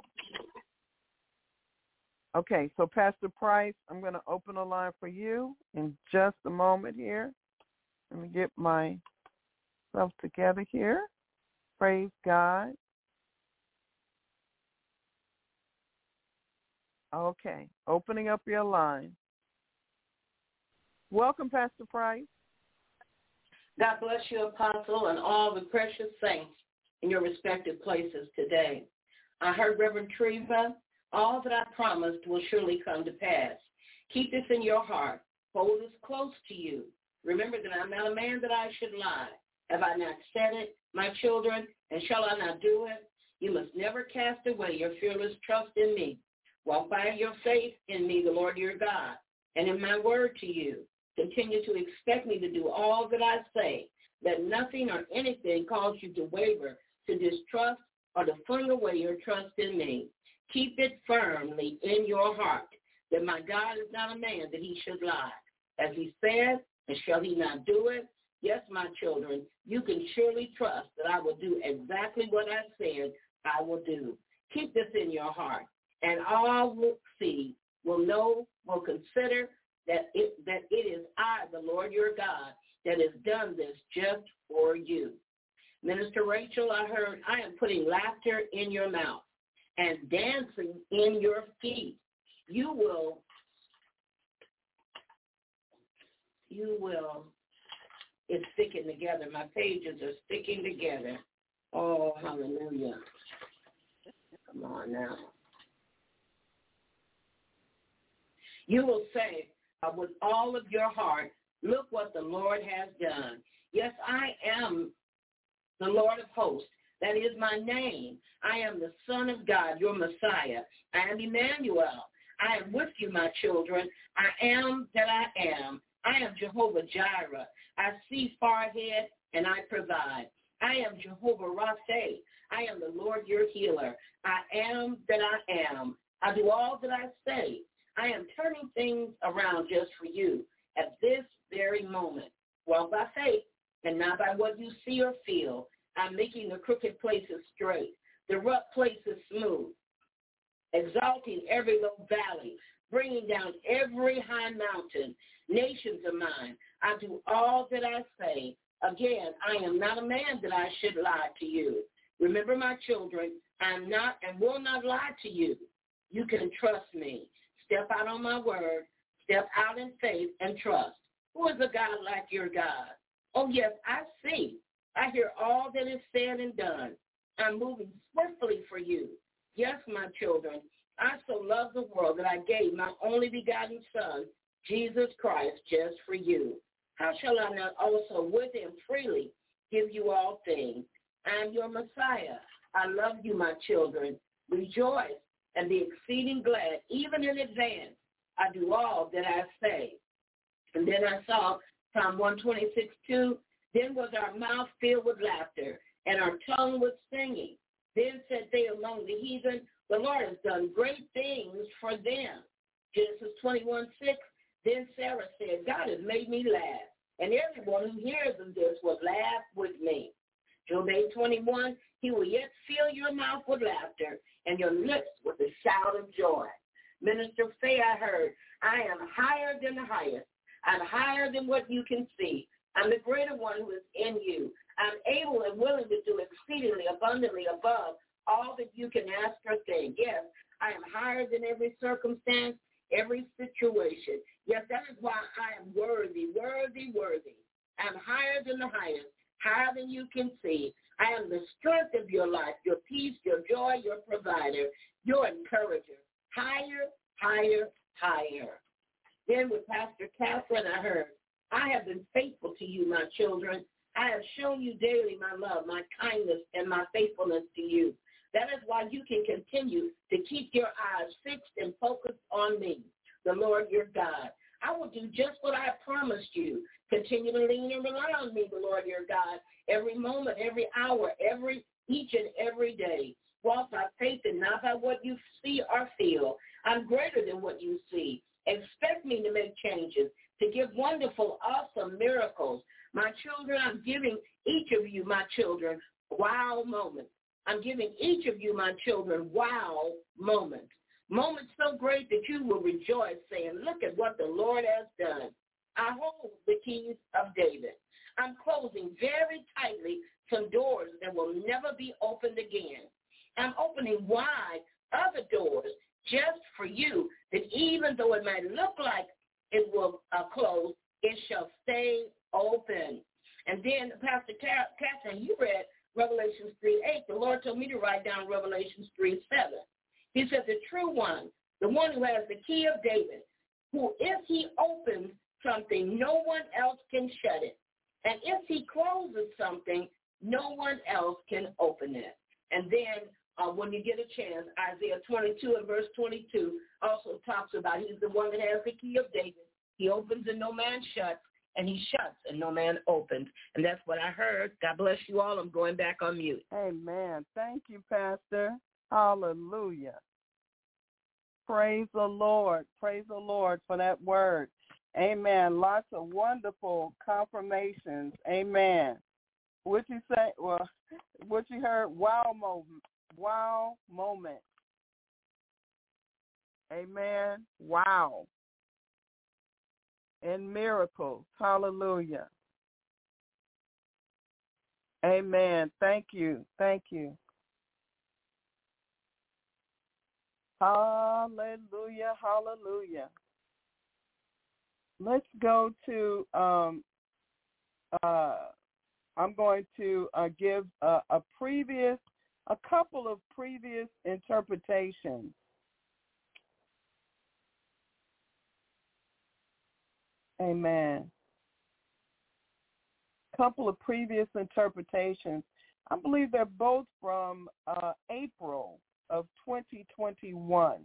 Okay, so Pastor Price, I'm going to open a line for you in just a moment here. Let me get myself together here. Praise God. Okay, opening up your line. Welcome, Pastor Price. God bless you, Apostle, and all the precious saints in your respective places today. I heard Reverend Treva, all that I promised will surely come to pass. Keep this in your heart. Hold this close to you. Remember that I'm not a man that I should lie. Have I not said it, my children, and shall I not do it? You must never cast away your fearless trust in me. Walk by your faith in me, the Lord your God, and in my word to you. Continue to expect me to do all that I say. Let nothing or anything cause you to waver, to distrust, or to fling away your trust in me. Keep it firmly in your heart that my God is not a man that he should lie. As he said, and shall he not do it? Yes, my children, you can surely trust that I will do exactly what I said I will do. Keep this in your heart, and all will see, will know, will consider that it, that it is I, the Lord your God, that has done this just for you. Minister Rachel, I heard, I am putting laughter in your mouth and dancing in your feet. You will, you will, it's sticking together. My pages are sticking together. Oh, hallelujah. Come on now. You will say uh, with all of your heart, look what the Lord has done. Yes, I am the Lord of hosts. That is my name. I am the Son of God, your Messiah. I am Emmanuel. I am with you, my children. I am that I am. I am Jehovah Jireh. I see far ahead, and I provide. I am Jehovah Rapha. I am the Lord your healer. I am that I am. I do all that I say. I am turning things around just for you at this very moment. Walk by faith and not by what you see or feel. I'm making the crooked places straight, the rough places smooth, exalting every low valley, bringing down every high mountain. Nations are mine. I do all that I say. Again, I am not a man that I should lie to you. Remember, my children, I am not and will not lie to you. You can trust me. Step out on my word. Step out in faith and trust. Who is a God like your God? Oh, yes, I see. I hear all that is said and done. I'm moving swiftly for you. Yes, my children, I so love the world that I gave my only begotten Son, Jesus Christ, just for you. How shall I not also with him freely give you all things? I am your Messiah. I love you, my children. Rejoice and be exceeding glad, even in advance. I do all that I say. And then I saw Psalm one twenty-six, two. Then was our mouth filled with laughter, and our tongue with singing. Then said they among the heathen, the Lord has done great things for them. Genesis twenty-one, six. Then Sarah said, God has made me laugh, and everyone who hears of this will laugh with me. Job eight twenty-one, he will yet fill your mouth with laughter and your lips with a shout of joy. Minister Faye, I heard, I am higher than the highest. I'm higher than what you can see. I'm the greater one who is in you. I'm able and willing to do exceedingly abundantly above all that you can ask or think. Yes, I am higher than every circumstance, every situation. Yes, that is why I am worthy, worthy, worthy. I'm higher than the highest, higher than you can see. I am the strength of your life, your peace, your joy, your provider, your encourager. Higher, higher, higher. Then with Pastor Catherine, I heard, I have been faithful to you, my children. I have shown you daily my love, my kindness, and my faithfulness to you. That is why you can continue to keep your eyes fixed and focused on me, the Lord your God. I will do just what I promised you. Continue to lean and rely on me, the Lord your God, every moment, every hour, every each and every day. Walk by faith and not by what you see or feel. I'm greater than what you see. Expect me to make changes, to give wonderful, awesome miracles. My children, I'm giving each of you, my children, wow moments. I'm giving each of you, my children, wow moments. Moments so great that you will rejoice, saying, look at what the Lord has done. I hold the keys of David. I'm closing very tightly some doors that will never be opened again. I'm opening wide other doors just for you, that even though it might look like it will uh, close, it shall stay open. And then, Pastor Catherine, you read Revelations three eight. The Lord told me to write down Revelations three seven. He said, the true one, the one who has the key of David, who if he opens something, no one else can shut it. And if he closes something, no one else can open it. And then uh, when you get a chance, Isaiah twenty-two and verse twenty-two also talks about he's the one that has the key of David. He opens and no man shuts, and he shuts and no man opens. And that's what I heard. God bless you all. I'm going back on mute. Amen. Thank you, Pastor. Hallelujah. Praise the Lord. Praise the Lord for that word. Amen. Lots of wonderful confirmations. Amen. What you say? Well, what you heard? Wow moment. Wow moment. Amen. Wow. And miracles. Hallelujah. Amen. Thank you. Thank you. Hallelujah. Hallelujah. Let's go to, um, uh, I'm going to uh, give a, a previous, a couple of previous interpretations. Amen. Couple of previous interpretations. I believe they're both from uh, April of twenty twenty-one.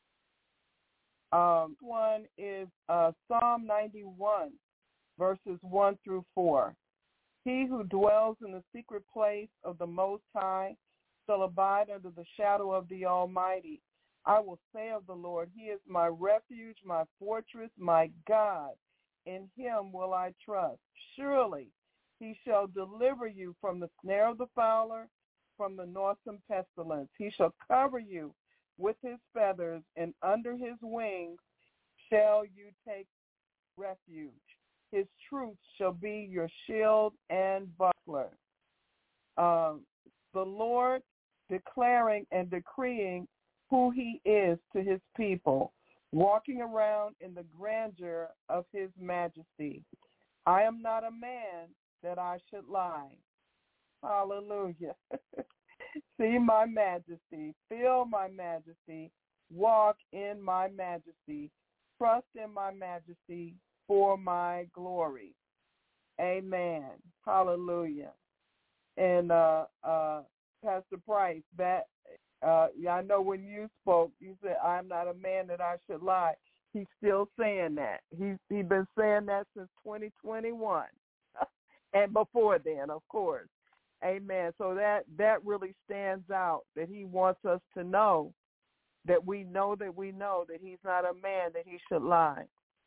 Um, one is uh, Psalm ninety-one, verses one through four. He who dwells in the secret place of the Most High shall abide under the shadow of the Almighty. I will say of the Lord, he is my refuge, my fortress, my God. In him will I trust. Surely he shall deliver you from the snare of the fowler, from the noisome pestilence. He shall cover you with his feathers, and under his wings shall you take refuge. His truth shall be your shield and buckler. Um, the Lord declaring and decreeing who he is to his people, walking around in the grandeur of his majesty. I am not a man that I should lie. Hallelujah. See my majesty, feel my majesty, walk in my majesty, trust in my majesty for my glory. Amen. Hallelujah. And uh, uh, Pastor Price, that uh, I know when you spoke, you said, I'm not a man that I should lie. He's still saying that. He's he's been saying that since twenty twenty-one and before then, of course. Amen. So that, that really stands out, that he wants us to know that we know that we know that he's not a man that he should lie.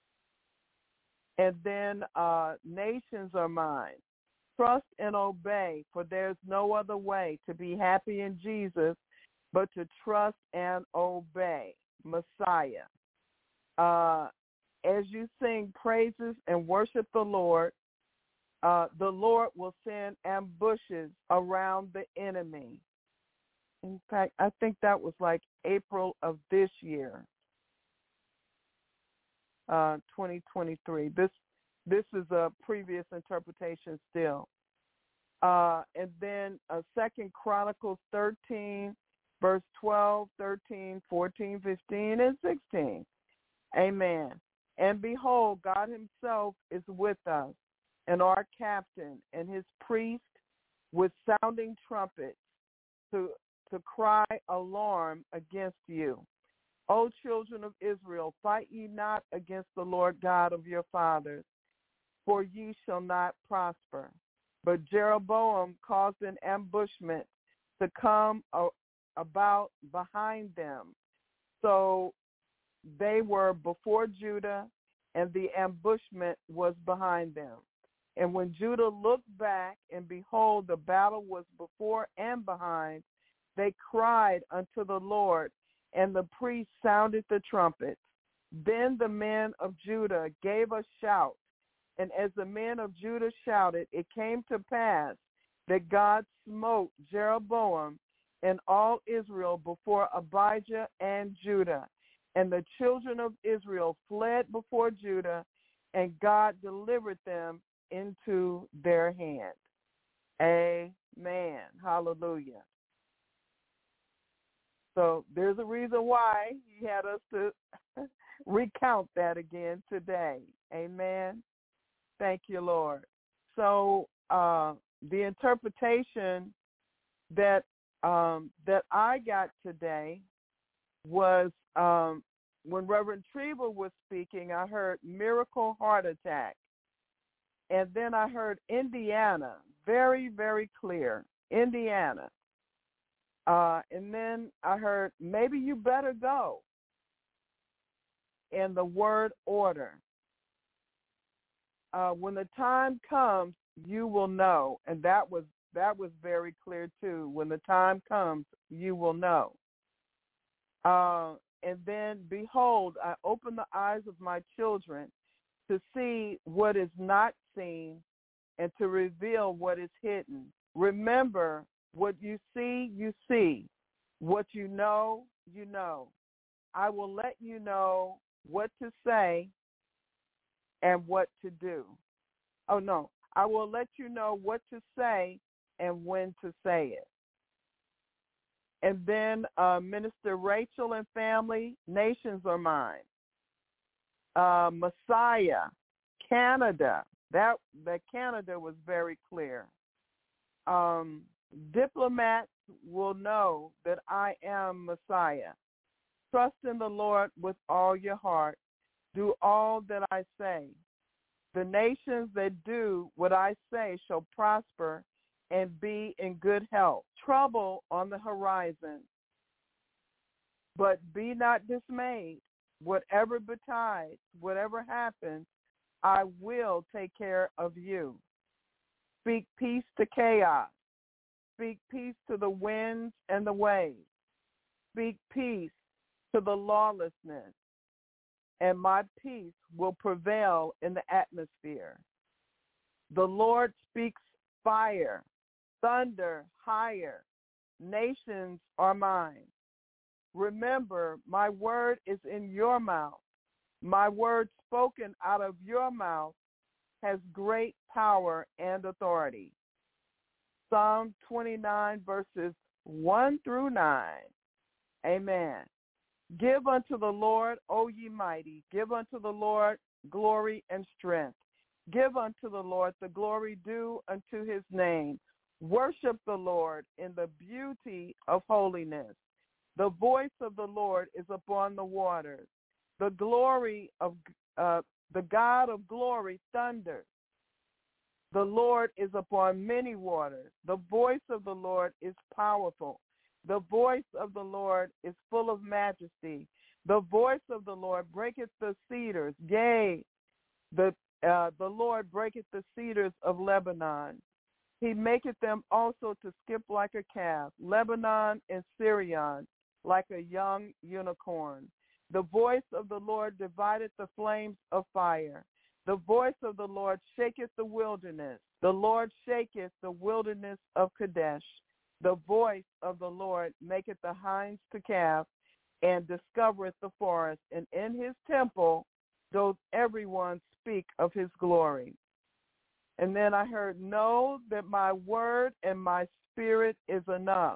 And then uh, nations are mine. Trust and obey, for there's no other way to be happy in Jesus but to trust and obey Messiah. Uh, as you sing praises and worship the Lord, uh, the Lord will send ambushes around the enemy. In fact, I think that was like April of this year, uh, twenty twenty-three. This this is a previous interpretation still. Uh, and then uh, Second Chronicles thirteen, verse twelve, thirteen, fourteen, fifteen, and sixteen. Amen. And behold, God himself is with us, and our captain and his priest with sounding trumpets to to cry alarm against you. O children of Israel, fight ye not against the Lord God of your fathers. for ye shall not prosper. But Jeroboam caused an ambushment to come a- about behind them. So they were before Judah, and the ambushment was behind them. And when Judah looked back, and behold, the battle was before and behind, they cried unto the Lord, and the priest sounded the trumpet. Then the men of Judah gave a shout, and as the men of Judah shouted, it came to pass that God smote Jeroboam and all Israel before Abijah and Judah. And the children of Israel fled before Judah, and God delivered them into their hand. Amen. Hallelujah. So there's a reason why he had us to recount that again today. Amen. Thank you, Lord. So uh, the interpretation that um, that I got today was um, when Reverend Treva was speaking, I heard miracle heart attack. And then I heard Indiana, very, very clear, Indiana. Uh, and then I heard, maybe you better go. And the word order. Uh, when the time comes, you will know. And that was that was very clear too. When the time comes, you will know. Uh, and then, behold, I open the eyes of my children to see what is not seen and to reveal what is hidden. Remember, what you see, you see. What you know, you know. I will let you know what to say and what to do. Oh, no. I will let you know what to say and when to say it. And then uh, Minister Rachel and family, nations are mine. Uh, Messiah, Canada. That, that Canada was very clear. Um, diplomats will know that I am Messiah. Trust in the Lord with all your heart. Do all that I say. The nations that do what I say shall prosper and be in good health. Trouble on the horizon. But be not dismayed. Whatever betides, whatever happens, I will take care of you. Speak peace to chaos. Speak peace to the winds and the waves. Speak peace to the lawlessness. And my peace will prevail in the atmosphere. The Lord speaks fire, thunder higher. Nations are mine. Remember, my word is in your mouth. My word spoken out of your mouth has great power and authority. Psalm twenty-nine, verses one through nine. Amen. Give unto the Lord, O ye mighty. Give unto the Lord glory and strength. Give unto the Lord the glory due unto his name. Worship the Lord in the beauty of holiness. The voice of the Lord is upon the waters. The glory of uh, the God of glory thunders. The Lord is upon many waters. The voice of the Lord is powerful. The voice of the Lord is full of majesty. The voice of the Lord breaketh the cedars. Yea, the uh, the Lord breaketh the cedars of Lebanon. He maketh them also to skip like a calf. Lebanon and Syrian like a young unicorn. The voice of the Lord divideth the flames of fire. The voice of the Lord shaketh the wilderness. The Lord shaketh the wilderness of Kadesh. The voice of the Lord maketh the hinds to calve, and discovereth the forest. And in his temple doth everyone speak of his glory. And then I heard, know that my word and my spirit is enough.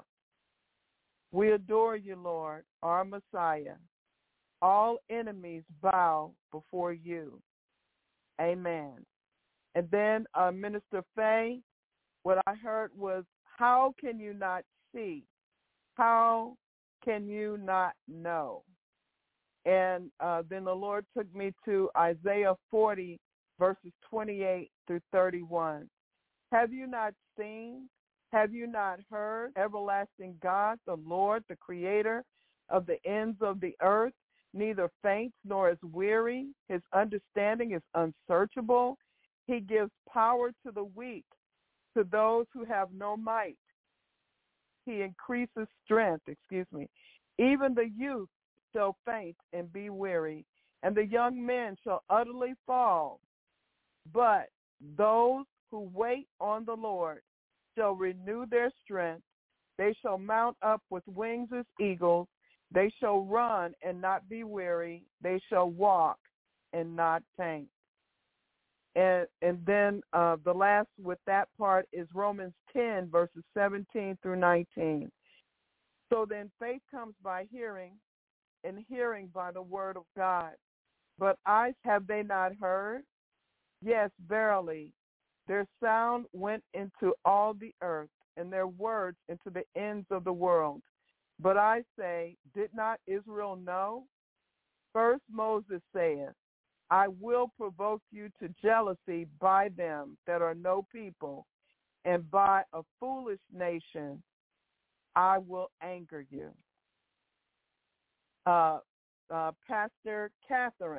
We adore you, Lord, our Messiah. All enemies bow before you. Amen. And then uh, Minister Faye, what I heard was, how can you not see? How can you not know? And uh, then the Lord took me to Isaiah forty, verses twenty-eight through thirty-one. Have you not seen? Have you not heard? Everlasting God, the Lord, the creator of the ends of the earth, neither faints nor is weary. His understanding is unsearchable. He gives power to the weak, to those who have no might. He increases strength, excuse me. Even the youth shall faint and be weary, and the young men shall utterly fall. But those who wait on the Lord shall renew their strength. They shall mount up with wings as eagles. They shall run and not be weary. They shall walk and not faint. And and then uh, the last with that part is Romans ten, verses seventeen through nineteen. So then faith comes by hearing, and hearing by the word of God. But eyes have they not heard? Yes, verily. Their sound went into all the earth, and their words into the ends of the world. But I say, did not Israel know? First Moses saith, I will provoke you to jealousy by them that are no people, and by a foolish nation I will anger you. Uh, uh, Pastor Catherine.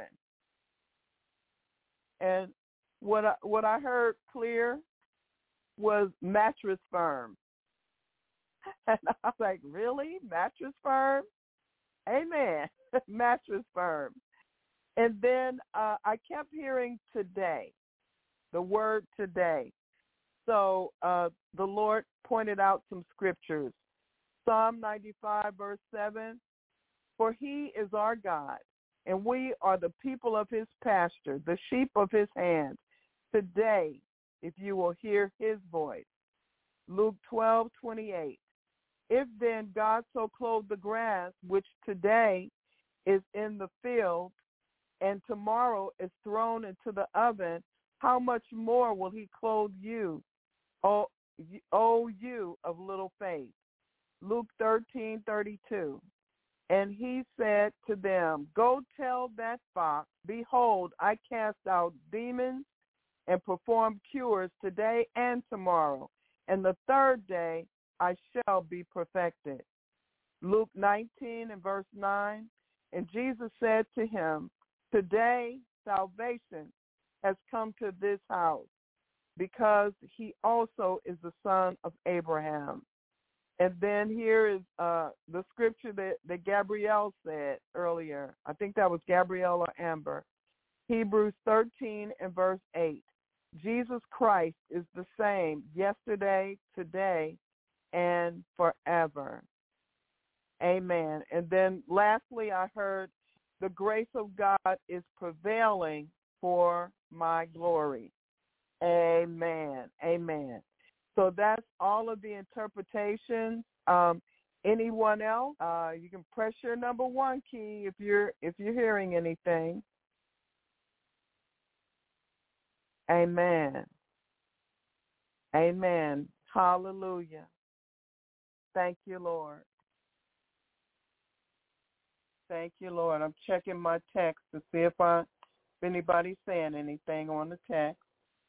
And what I, what I heard clear was Mattress Firm. And I was like, really? Mattress Firm? Amen. Mattress Firm. And then uh, I kept hearing today, the word today. So uh, the Lord pointed out some scriptures. Psalm ninety-five, verse seven, for he is our God, and we are the people of his pasture, the sheep of his hand. Today, if you will hear his voice. Luke twelve, twenty-eight, if then God so clothe the grass, which today is in the field, and tomorrow is thrown into the oven, how much more will he clothe you, O, o you of little faith? Luke thirteen, thirty-two. And he said to them, go tell that fox, behold, I cast out demons and perform cures today and tomorrow, and the third day I shall be perfected. Luke nineteen and verse nine. And Jesus said to him, today salvation has come to this house, because he also is the son of Abraham. And then here is uh, the scripture that, that Gabrielle said earlier. I think that was Gabrielle or Amber. Hebrews thirteen and verse eight. Jesus Christ is the same yesterday, today, and forever. Amen. And then lastly, I heard the grace of God is prevailing for my glory. Amen. Amen. So that's all of the interpretations. Um, anyone else? Uh, you can press your number one key if you're if you're hearing anything. Amen. Amen. Hallelujah. Thank you, Lord. Thank you, Lord. I'm checking my text to see if I if anybody's saying anything on the text.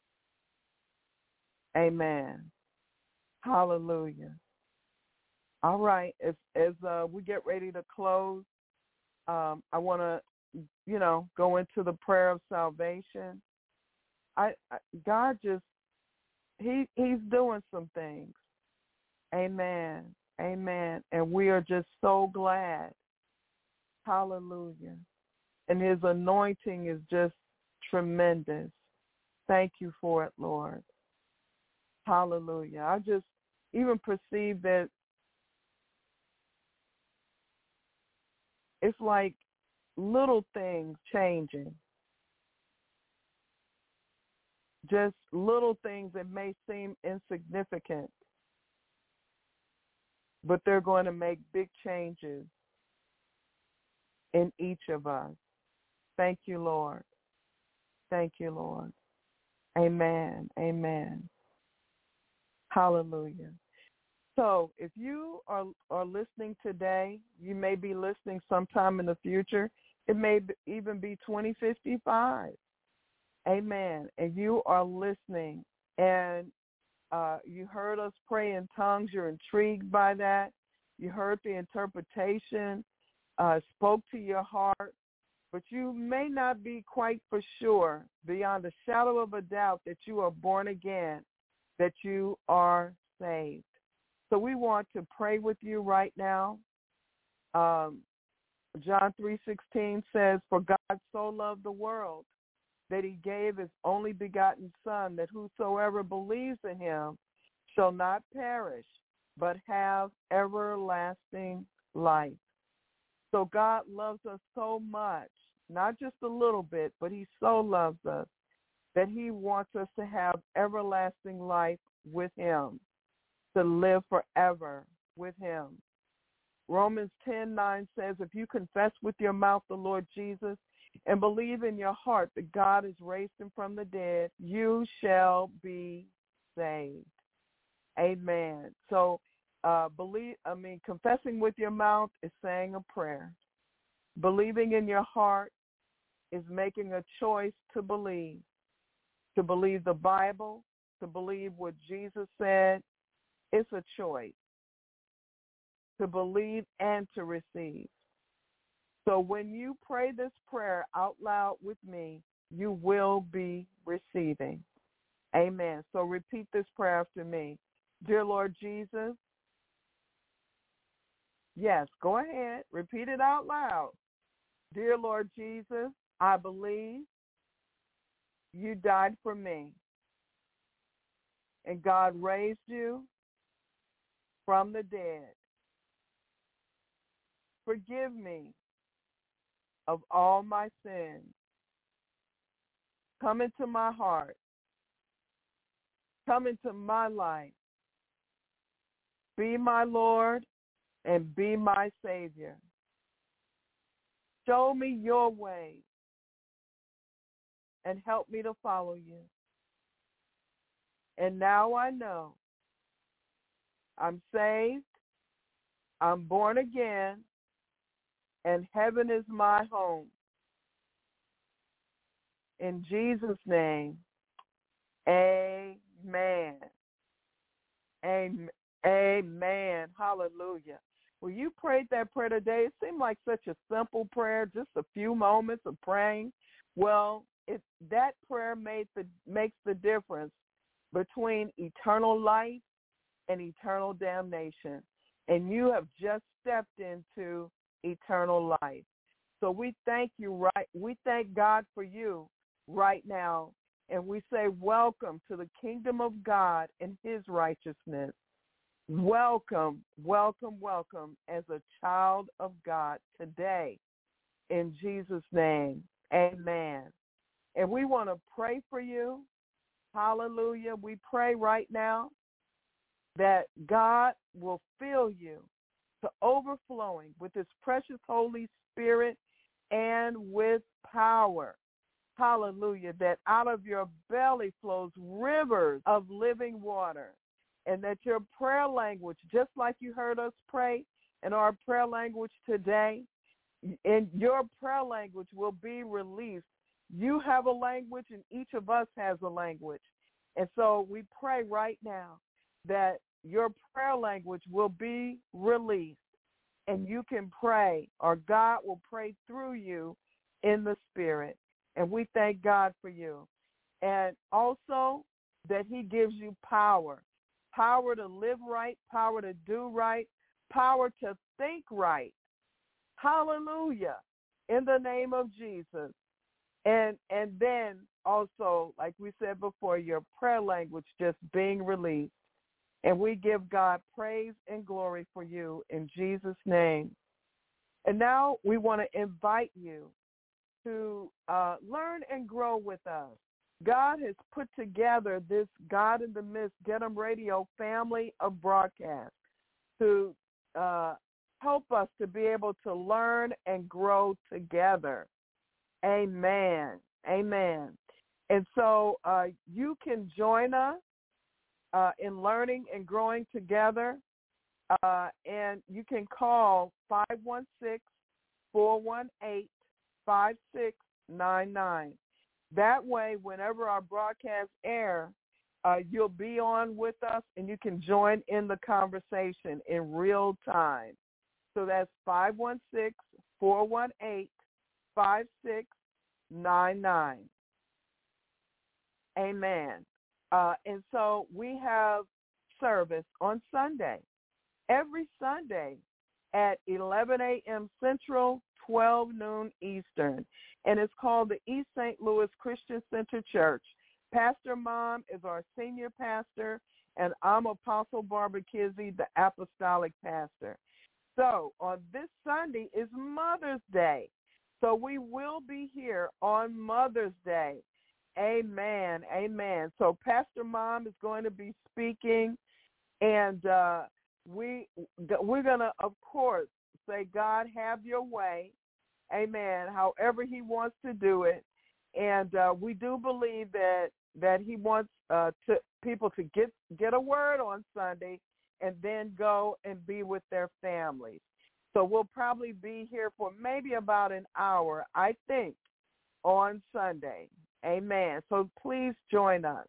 Amen. Hallelujah. All right. As as uh, we get ready to close, um, I want to, you know, go into the prayer of salvation. I, I God just he he's doing some things. Amen. Amen. And we are just so glad. Hallelujah. And his anointing is just tremendous. Thank you for it, Lord. Hallelujah. I just even perceive that it's like little things changing. Just little things that may seem insignificant, but they're going to make big changes in each of us. Thank you, Lord. Thank you, Lord. Amen. Amen. Hallelujah. So if you are, are listening today, you may be listening sometime in the future. It may be, even be twenty fifty-five. Amen. And you are listening, and uh, you heard us pray in tongues. You're intrigued by that. You heard the interpretation, uh, spoke to your heart, but you may not be quite for sure, beyond a shadow of a doubt, that you are born again, that you are saved. So we want to pray with you right now. Um, John three sixteen says, "For God so loved the world that he gave his only begotten Son, that whosoever believes in him shall not perish, but have everlasting life." So God loves us so much, not just a little bit, but he so loves us that he wants us to have everlasting life with him, to live forever with him. Romans ten nine says, "If you confess with your mouth the Lord Jesus and believe in your heart that God has raised him from the dead, you shall be saved." Amen. So uh, believe, I mean, confessing with your mouth is saying a prayer. Believing in your heart is making a choice to believe, to believe the Bible, to believe what Jesus said. It's a choice to believe and to receive. So when you pray this prayer out loud with me, you will be receiving. Amen. So repeat this prayer after me. Dear Lord Jesus, yes, go ahead. Repeat it out loud. Dear Lord Jesus, I believe you died for me, and God raised you from the dead. Forgive me of all my sins. Come into my heart. Come into my life. Be my Lord and be my Savior. Show me your way and help me to follow you. And now I know I'm saved, I'm born again, and heaven is my home. In Jesus' name, amen. Amen. Amen. Hallelujah. Well, you prayed that prayer today. It seemed like such a simple prayer, just a few moments of praying. Well, it, that prayer made the, makes the difference between eternal life and eternal damnation. And you have just stepped into eternal life. So we thank you, right? We thank God for you right now. And we say welcome to the kingdom of God and his righteousness. Welcome, welcome, welcome as a child of God today. In Jesus' name, amen. And we want to pray for you. Hallelujah. We pray right now that God will fill you to overflowing with his precious Holy Spirit and with power. Hallelujah. That out of your belly flows rivers of living water. And that your prayer language, just like you heard us pray in our prayer language today, in your prayer language will be released. You have a language and each of us has a language. And so we pray right now that your prayer language will be released and you can pray, or God will pray through you in the Spirit. And we thank God for you. And also that he gives you power. Power to live right, power to do right, power to think right. Hallelujah. In the name of Jesus. And and then also, like we said before, your prayer language just being released. And we give God praise and glory for you in Jesus' name. And now we want to invite you to uh, learn and grow with us. God has put together this God in the Midst Get 'em Radio family of broadcasts to uh, help us to be able to learn and grow together. Amen. Amen. And so uh, you can join us uh, in learning and growing together, uh, and you can call five one six, four one eight, five six nine nine. That way, whenever our broadcasts air, uh, you'll be on with us and you can join in the conversation in real time. So that's five one six, four one eight, five six nine nine. Amen. Uh, and so we have service on Sunday, every Sunday at eleven a.m. Central, twelve noon Eastern. And it's called the East Saint Louis Christian Center Church. Pastor Mom is our senior pastor, and I'm Apostle Barbara Kizzy, the apostolic pastor. So on this Sunday is Mother's Day. So we will be here on Mother's Day. Amen. Amen. So Pastor Mom is going to be speaking, and uh, we, we're going to, of course, say, God, have your way. Amen. However he wants to do it. And uh, we do believe that, that he wants uh, to, people to get, get a word on Sunday and then go and be with their families. So we'll probably be here for maybe about an hour, I think, on Sunday. Amen. So please join us.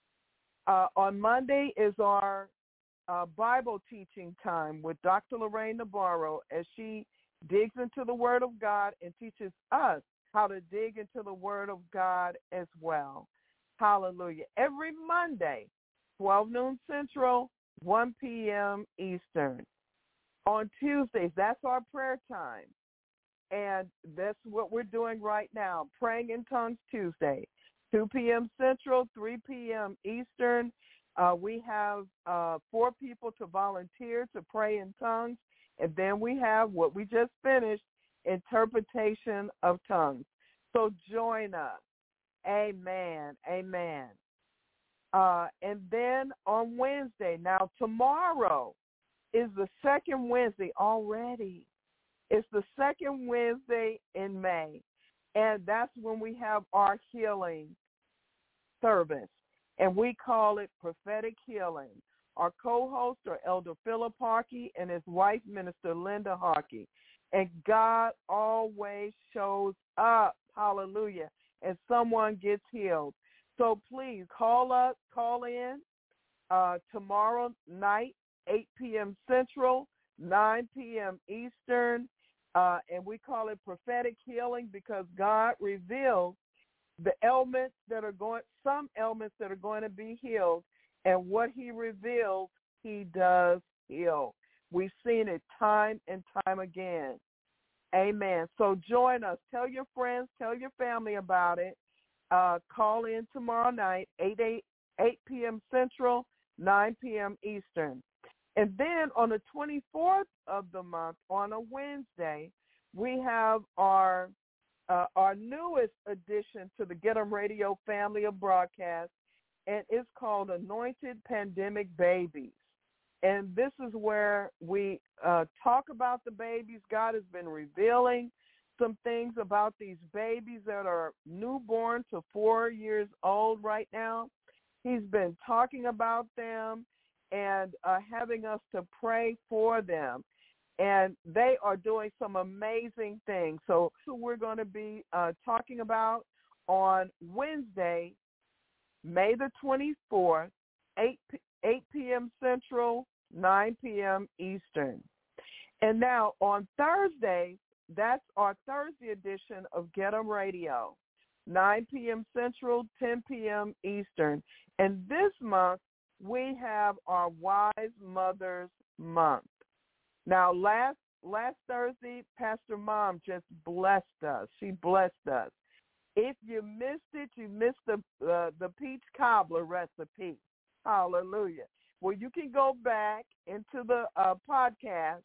Uh, on Monday is our uh, Bible teaching time with Doctor Lorraine Navarro as she digs into the Word of God and teaches us how to dig into the Word of God as well. Hallelujah. Every Monday, twelve noon Central, one p.m. Eastern. On Tuesdays, that's our prayer time. And that's what we're doing right now, Praying in Tongues Tuesday, two p.m. Central, three p.m. Eastern. Uh, we have uh, four people to volunteer to pray in tongues. And then we have what we just finished, interpretation of tongues. So join us. Amen. Amen. Uh, and then on Wednesday, now tomorrow is the second Wednesday already. It's the second Wednesday in May, and that's when we have our healing service, and we call it Prophetic Healing. Our co-hosts are Elder Philip Harkey and his wife, Minister Linda Harkey, and God always shows up, hallelujah, and someone gets healed. So please call us, call in uh, tomorrow night, eight p.m. Central, nine p.m. Eastern, uh, and we call it Prophetic Healing because God reveals the ailments that are going, some ailments that are going to be healed, and what he reveals, he does heal. We've seen it time and time again. Amen. So join us. Tell your friends, tell your family about it. Uh, call in tomorrow night, eight p.m. Central, nine p.m. Eastern. And then on the twenty-fourth of the month, on a Wednesday, we have our uh, our newest addition to the Get 'em Radio family of broadcasts, and it's called Anointed Pandemic Babies. And this is where we uh, talk about the babies. God has been revealing some things about these babies that are newborn to four years old right now. He's been talking about them and uh, having us to pray for them. And they are doing some amazing things. So, so we're going to be uh, talking about on Wednesday, May the twenty-fourth, eight p.m. Central, nine p.m. Eastern. And now on Thursday, that's our Thursday edition of Get 'em Radio, nine p.m. Central, ten p.m. Eastern. And this month, we have our Wise Mothers Month. Now, last last Thursday, Pastor Mom just blessed us. She blessed us. If you missed it, you missed the uh, the peach cobbler recipe. Hallelujah. Well, you can go back into the uh, podcast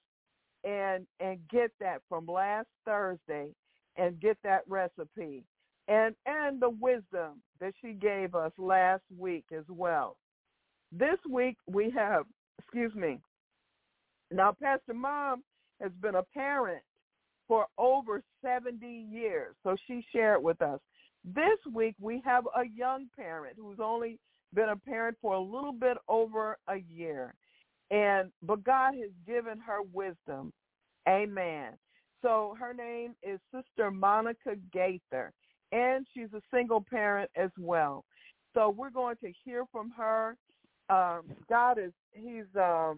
and and get that from last Thursday and get that recipe and and the wisdom that she gave us last week as well. This week we have, excuse me, now Pastor Mom has been a parent for over seventy years, so she shared with us. This week we have a young parent who's only been a parent for a little bit over a year, and but God has given her wisdom. Amen. So her name is Sister Monica Gaither, and she's a single parent as well. So we're going to hear from her. Um, God is He's um,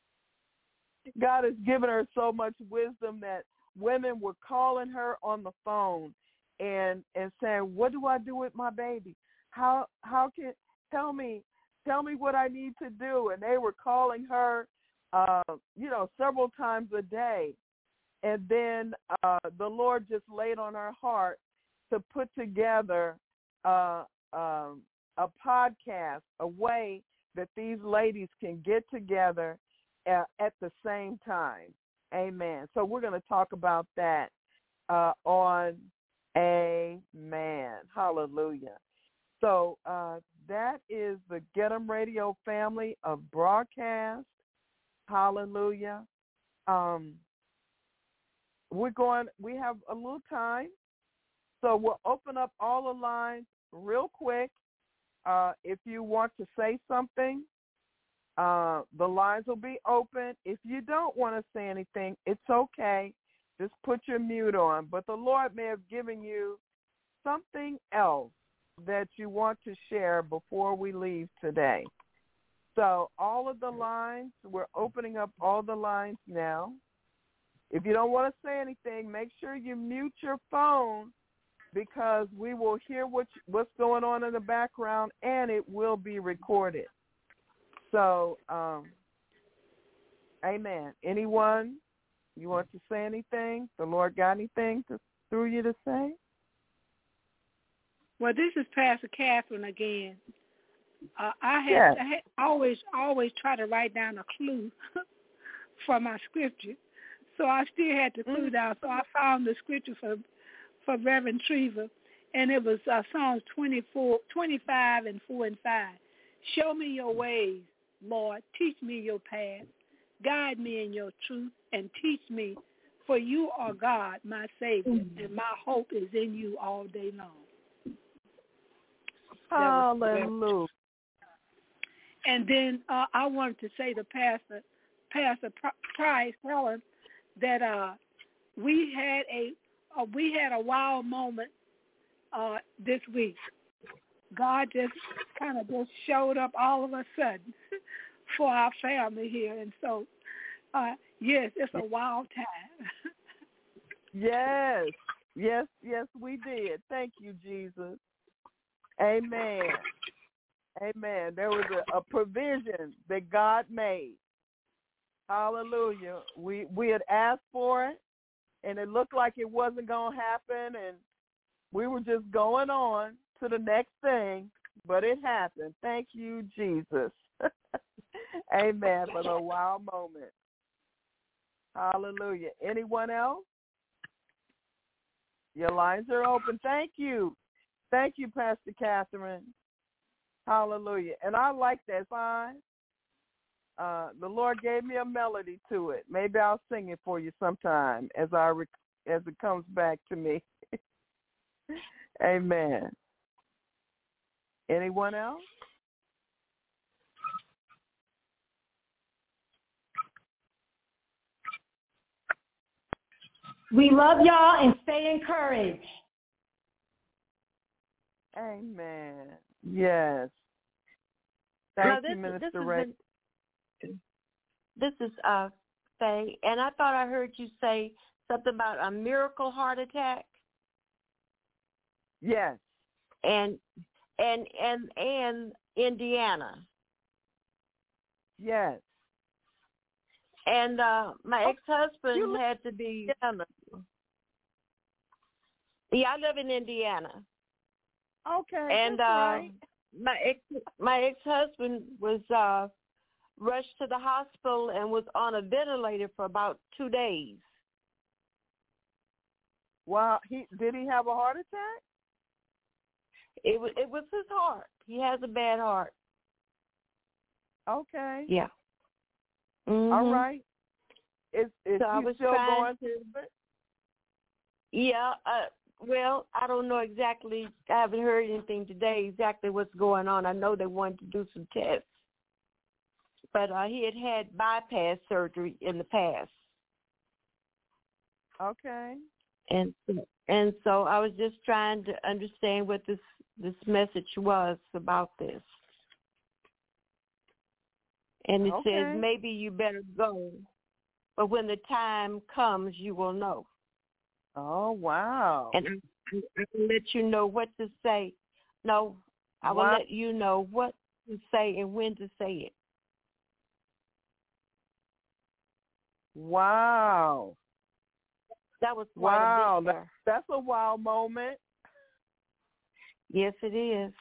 God has given her so much wisdom that women were calling her on the phone and and saying, "What do I do with my baby? How how can tell me tell me what I need to do?" And they were calling her, uh, you know, several times a day. And then uh, the Lord just laid on her heart to put together uh, um, a podcast, a way that these ladies can get together uh, at the same time. Amen. So we're going to talk about that uh, on Amen. Hallelujah. So uh, that is the Get 'em Radio family of broadcast. Hallelujah. Um, we're going, we have a little time, so we'll open up all the lines real quick. Uh, if you want to say something, uh, the lines will be open. If you don't want to say anything, it's okay. Just put your mute on. But the Lord may have given you something else that you want to share before we leave today. So all of the lines, we're opening up all the lines now. If you don't want to say anything, make sure you mute your phone because we will hear what, what's going on in the background and it will be recorded. So, um, amen. Anyone, you want to say anything? The Lord got anything to, through you to say? Well, this is Pastor Catherine again. Uh, I, had, yes. I had always, always try to write down a clue for my scripture. So I still had the clue down. So I found the scripture for for Reverend Treva, and it was uh, Psalms twenty-four, twenty-five and four and five. Show me your ways, Lord. Teach me your path. Guide me in your truth and teach me, for you are God, my Savior, mm-hmm. and my hope is in you all day long. Hallelujah. And then uh, I wanted to say to Pastor, Pastor Price, Helen, that uh, we had a uh, we had a wild moment uh, this week. God just kind of just showed up all of a sudden for our family here, and so uh, yes, it's a wild time. yes, yes, yes, we did. Thank you, Jesus. Amen. Amen. There was a, a provision that God made. Hallelujah. We we had asked for it, and it looked like it wasn't going to happen, and we were just going on to the next thing, but it happened. Thank you, Jesus. Amen, for the wow moment. Hallelujah. Anyone else? Your lines are open. Thank you. Thank you, Pastor Catherine. Hallelujah. And I like that sign. Uh, the Lord gave me a melody to it. Maybe I'll sing it for you sometime as I rec- as it comes back to me. Amen. Anyone else? We love y'all and stay encouraged. Amen. Yes. Thank now, this, you, Minister this Ray. Been, this is uh, Faye, and I thought I heard you say something about a miracle heart attack. Yes. And and and and Indiana. Yes. And uh, my ex-husband you had to be. Indiana. Yeah, I live in Indiana. Okay. And that's uh, right. my ex my ex-husband was uh, rushed to the hospital and was on a ventilator for about two days. Wow. He did he have a heart attack? It was it was his heart. He has a bad heart. Okay. Yeah. Mm-hmm. All right. Is is so he still going through it? Yeah. Uh, well, I don't know exactly. I haven't heard anything today exactly what's going on. I know they wanted to do some tests, but uh, he had had bypass surgery in the past. Okay. And and so I was just trying to understand what this this message was about this. And it Okay. says maybe you better go, but when the time comes, you will know. Oh, wow. And I, I will let you know what to say. No, I will Wow. let you know what to say and when to say it. Wow. That was quite Wow. a bit there. That, that's a wow moment. Yes, it is.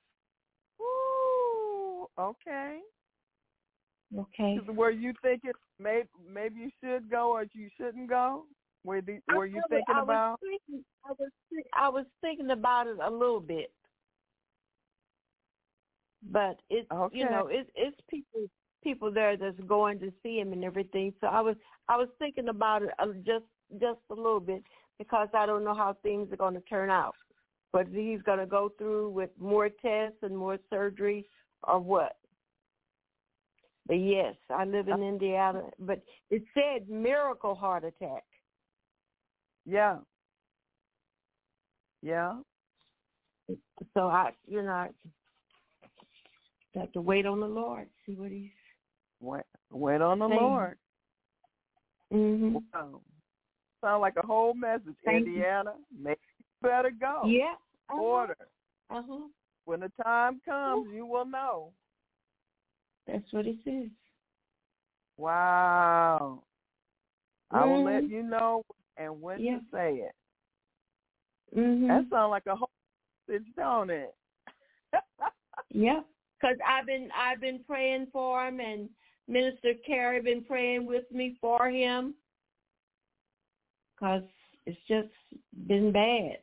Ooh, okay. Okay. Were you thinking maybe maybe you should go or you shouldn't go? Were the, were you I, thinking I about? Was thinking, I was I was thinking about it a little bit, but it's Okay. you know it's it's people people there that's going to see him and everything. So I was I was thinking about it just just a little bit because I don't know how things are going to turn out. But he's going to go through with more tests and more surgery or what? But yes, I live in Indiana. But it said miracle heart attack. Yeah. Yeah. So I, you know, I have to wait on the Lord, see what He's Wait, wait on the saying. Lord. Mm-hmm. Wow. Sound like a whole message, Thank Indiana. Maybe you better go. Yeah. Uh-huh. Order. Uh-huh. When the time comes, you will know. That's what it says. Wow. I Mm-hmm. will let you know and when Yeah. to say it. Mm-hmm. That sounds like a whole message, don't it? Yeah. Because I've been I've been praying for him, and Minister Carey been praying with me for him. Because it's just been bad.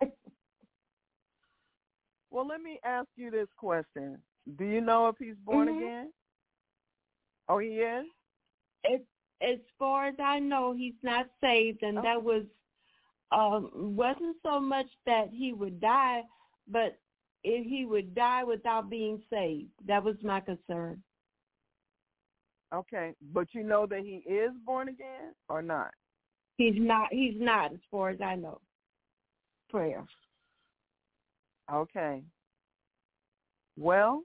Well, let me ask you this question. Do you know if he's born mm-hmm. again? Oh, he is? As, as far as I know, he's not saved, and Oh. that was um, wasn't so much that he would die, but if he would die without being saved. That was my concern. Okay, but you know that he is born again or not? He's not. He's not, as far as I know. Prayer. Okay. Well,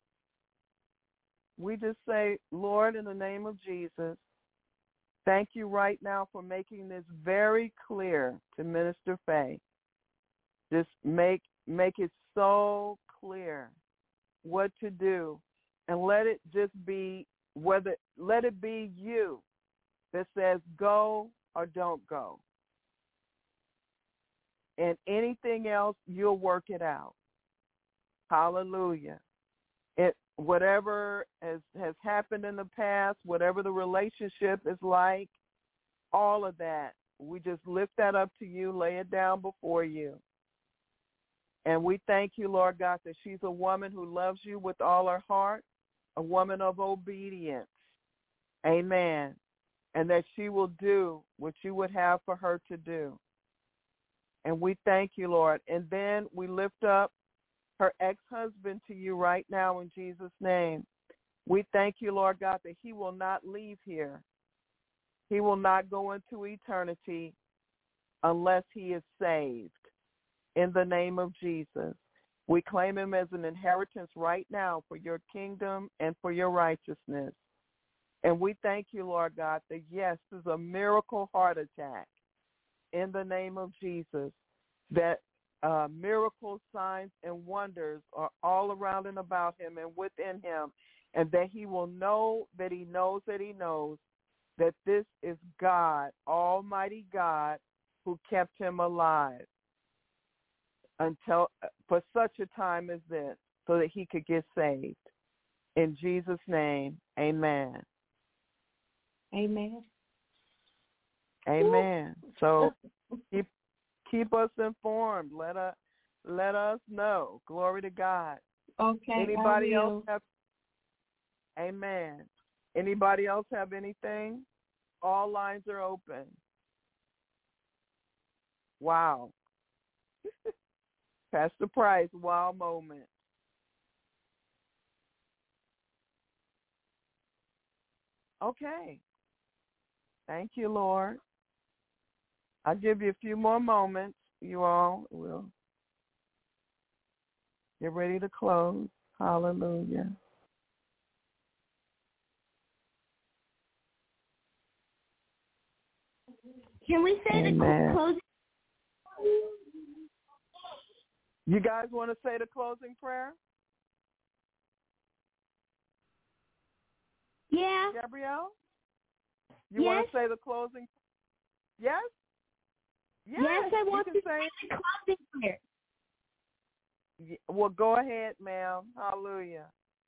we just say, Lord, in the name of Jesus, thank you right now for making this very clear to Minister Faye. Just make make it so clear what to do, and let it just be whether let it be you that says go or don't go. And anything else, you'll work it out. Hallelujah. It whatever has, has happened in the past, whatever the relationship is like, all of that, we just lift that up to you, lay it down before you. And we thank you, Lord God, that she's a woman who loves you with all her heart, a woman of obedience. Amen. And that she will do what you would have for her to do. And we thank you, Lord. And then we lift up her ex-husband to you right now in Jesus' name. We thank you, Lord God, that he will not leave here. He will not go into eternity unless he is saved. In the name of Jesus, we claim him as an inheritance right now for your kingdom and for your righteousness. And we thank you, Lord God, that yes, this is a miracle heart attack in the name of Jesus, that uh, miracles, signs, and wonders are all around and about him and within him, and that he will know that he knows that he knows that this is God, Almighty God, who kept him alive until for such a time as this, so that he could get saved. In Jesus' name, amen. Amen. Amen. So keep keep us informed. Let us let us know. Glory to God. Okay. Anybody I will. else have? Amen. Anybody else have anything? All lines are open. Wow. Pastor Price, wow moment. Okay. Thank you, Lord. I'll give you a few more moments. You all will get ready to close. Hallelujah. Can we say Amen. the closing? You guys want to say the closing prayer? Yeah. Gabrielle? You yes. want to say the closing? Yes? Yes, yes I want to say the closing prayer. Well, go ahead, ma'am. Hallelujah.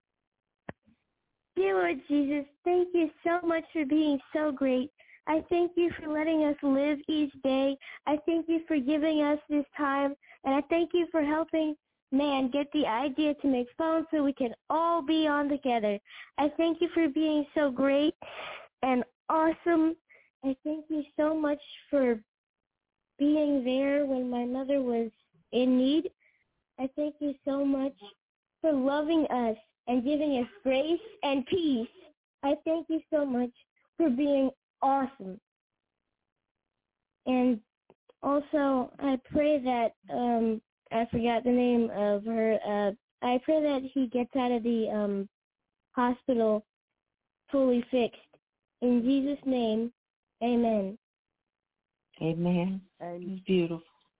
Dear Lord Jesus, thank you so much for being so great. I thank you for letting us live each day. I thank you for giving us this time, and I thank you for helping man get the idea to make phones so we can all be on together. I thank you for being so great and awesome. I thank you so much for being there when my mother was in need. I thank you so much for loving us and giving us grace and peace. I thank you so much for being awesome. And also, I pray that, um, I forgot the name of her, uh, I pray that he gets out of the um, hospital fully fixed. In Jesus' name, amen. Amen. Amen. It's beautiful.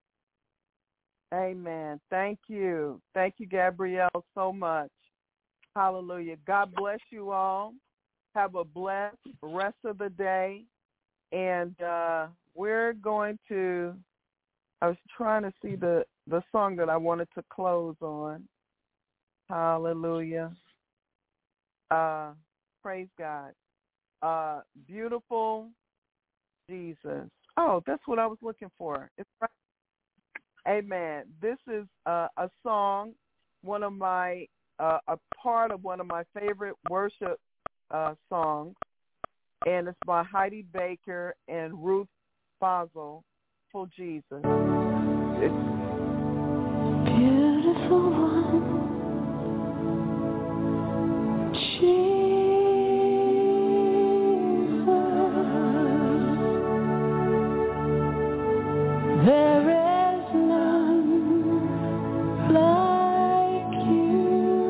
Amen. Thank you. Thank you, Gabrielle, so much. Hallelujah. God bless you all. Have a blessed rest of the day. And uh, we're going to, I was trying to see the, the song that I wanted to close on. Hallelujah. Uh, praise God. Uh, beautiful Jesus. Oh, that's what I was looking for. It's right. Amen. This is uh, a song, one of my, uh, a part of one of my favorite worship uh, songs, and it's by Heidi Baker and Ruth Fazal, For Jesus. It's beautiful one, Jesus, there is none like you,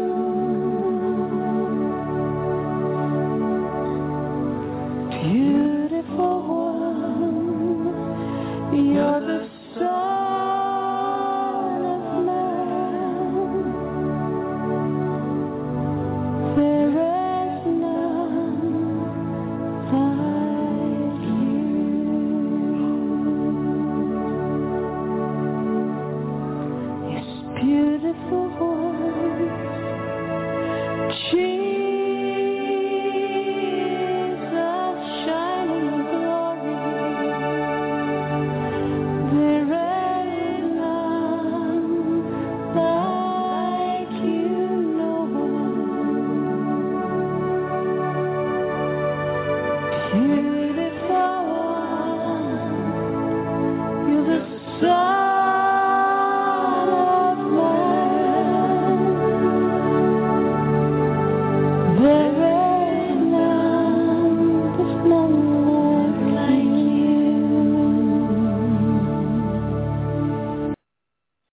beautiful one, you're the Son of Man, there is none like you. Yes, beautiful one.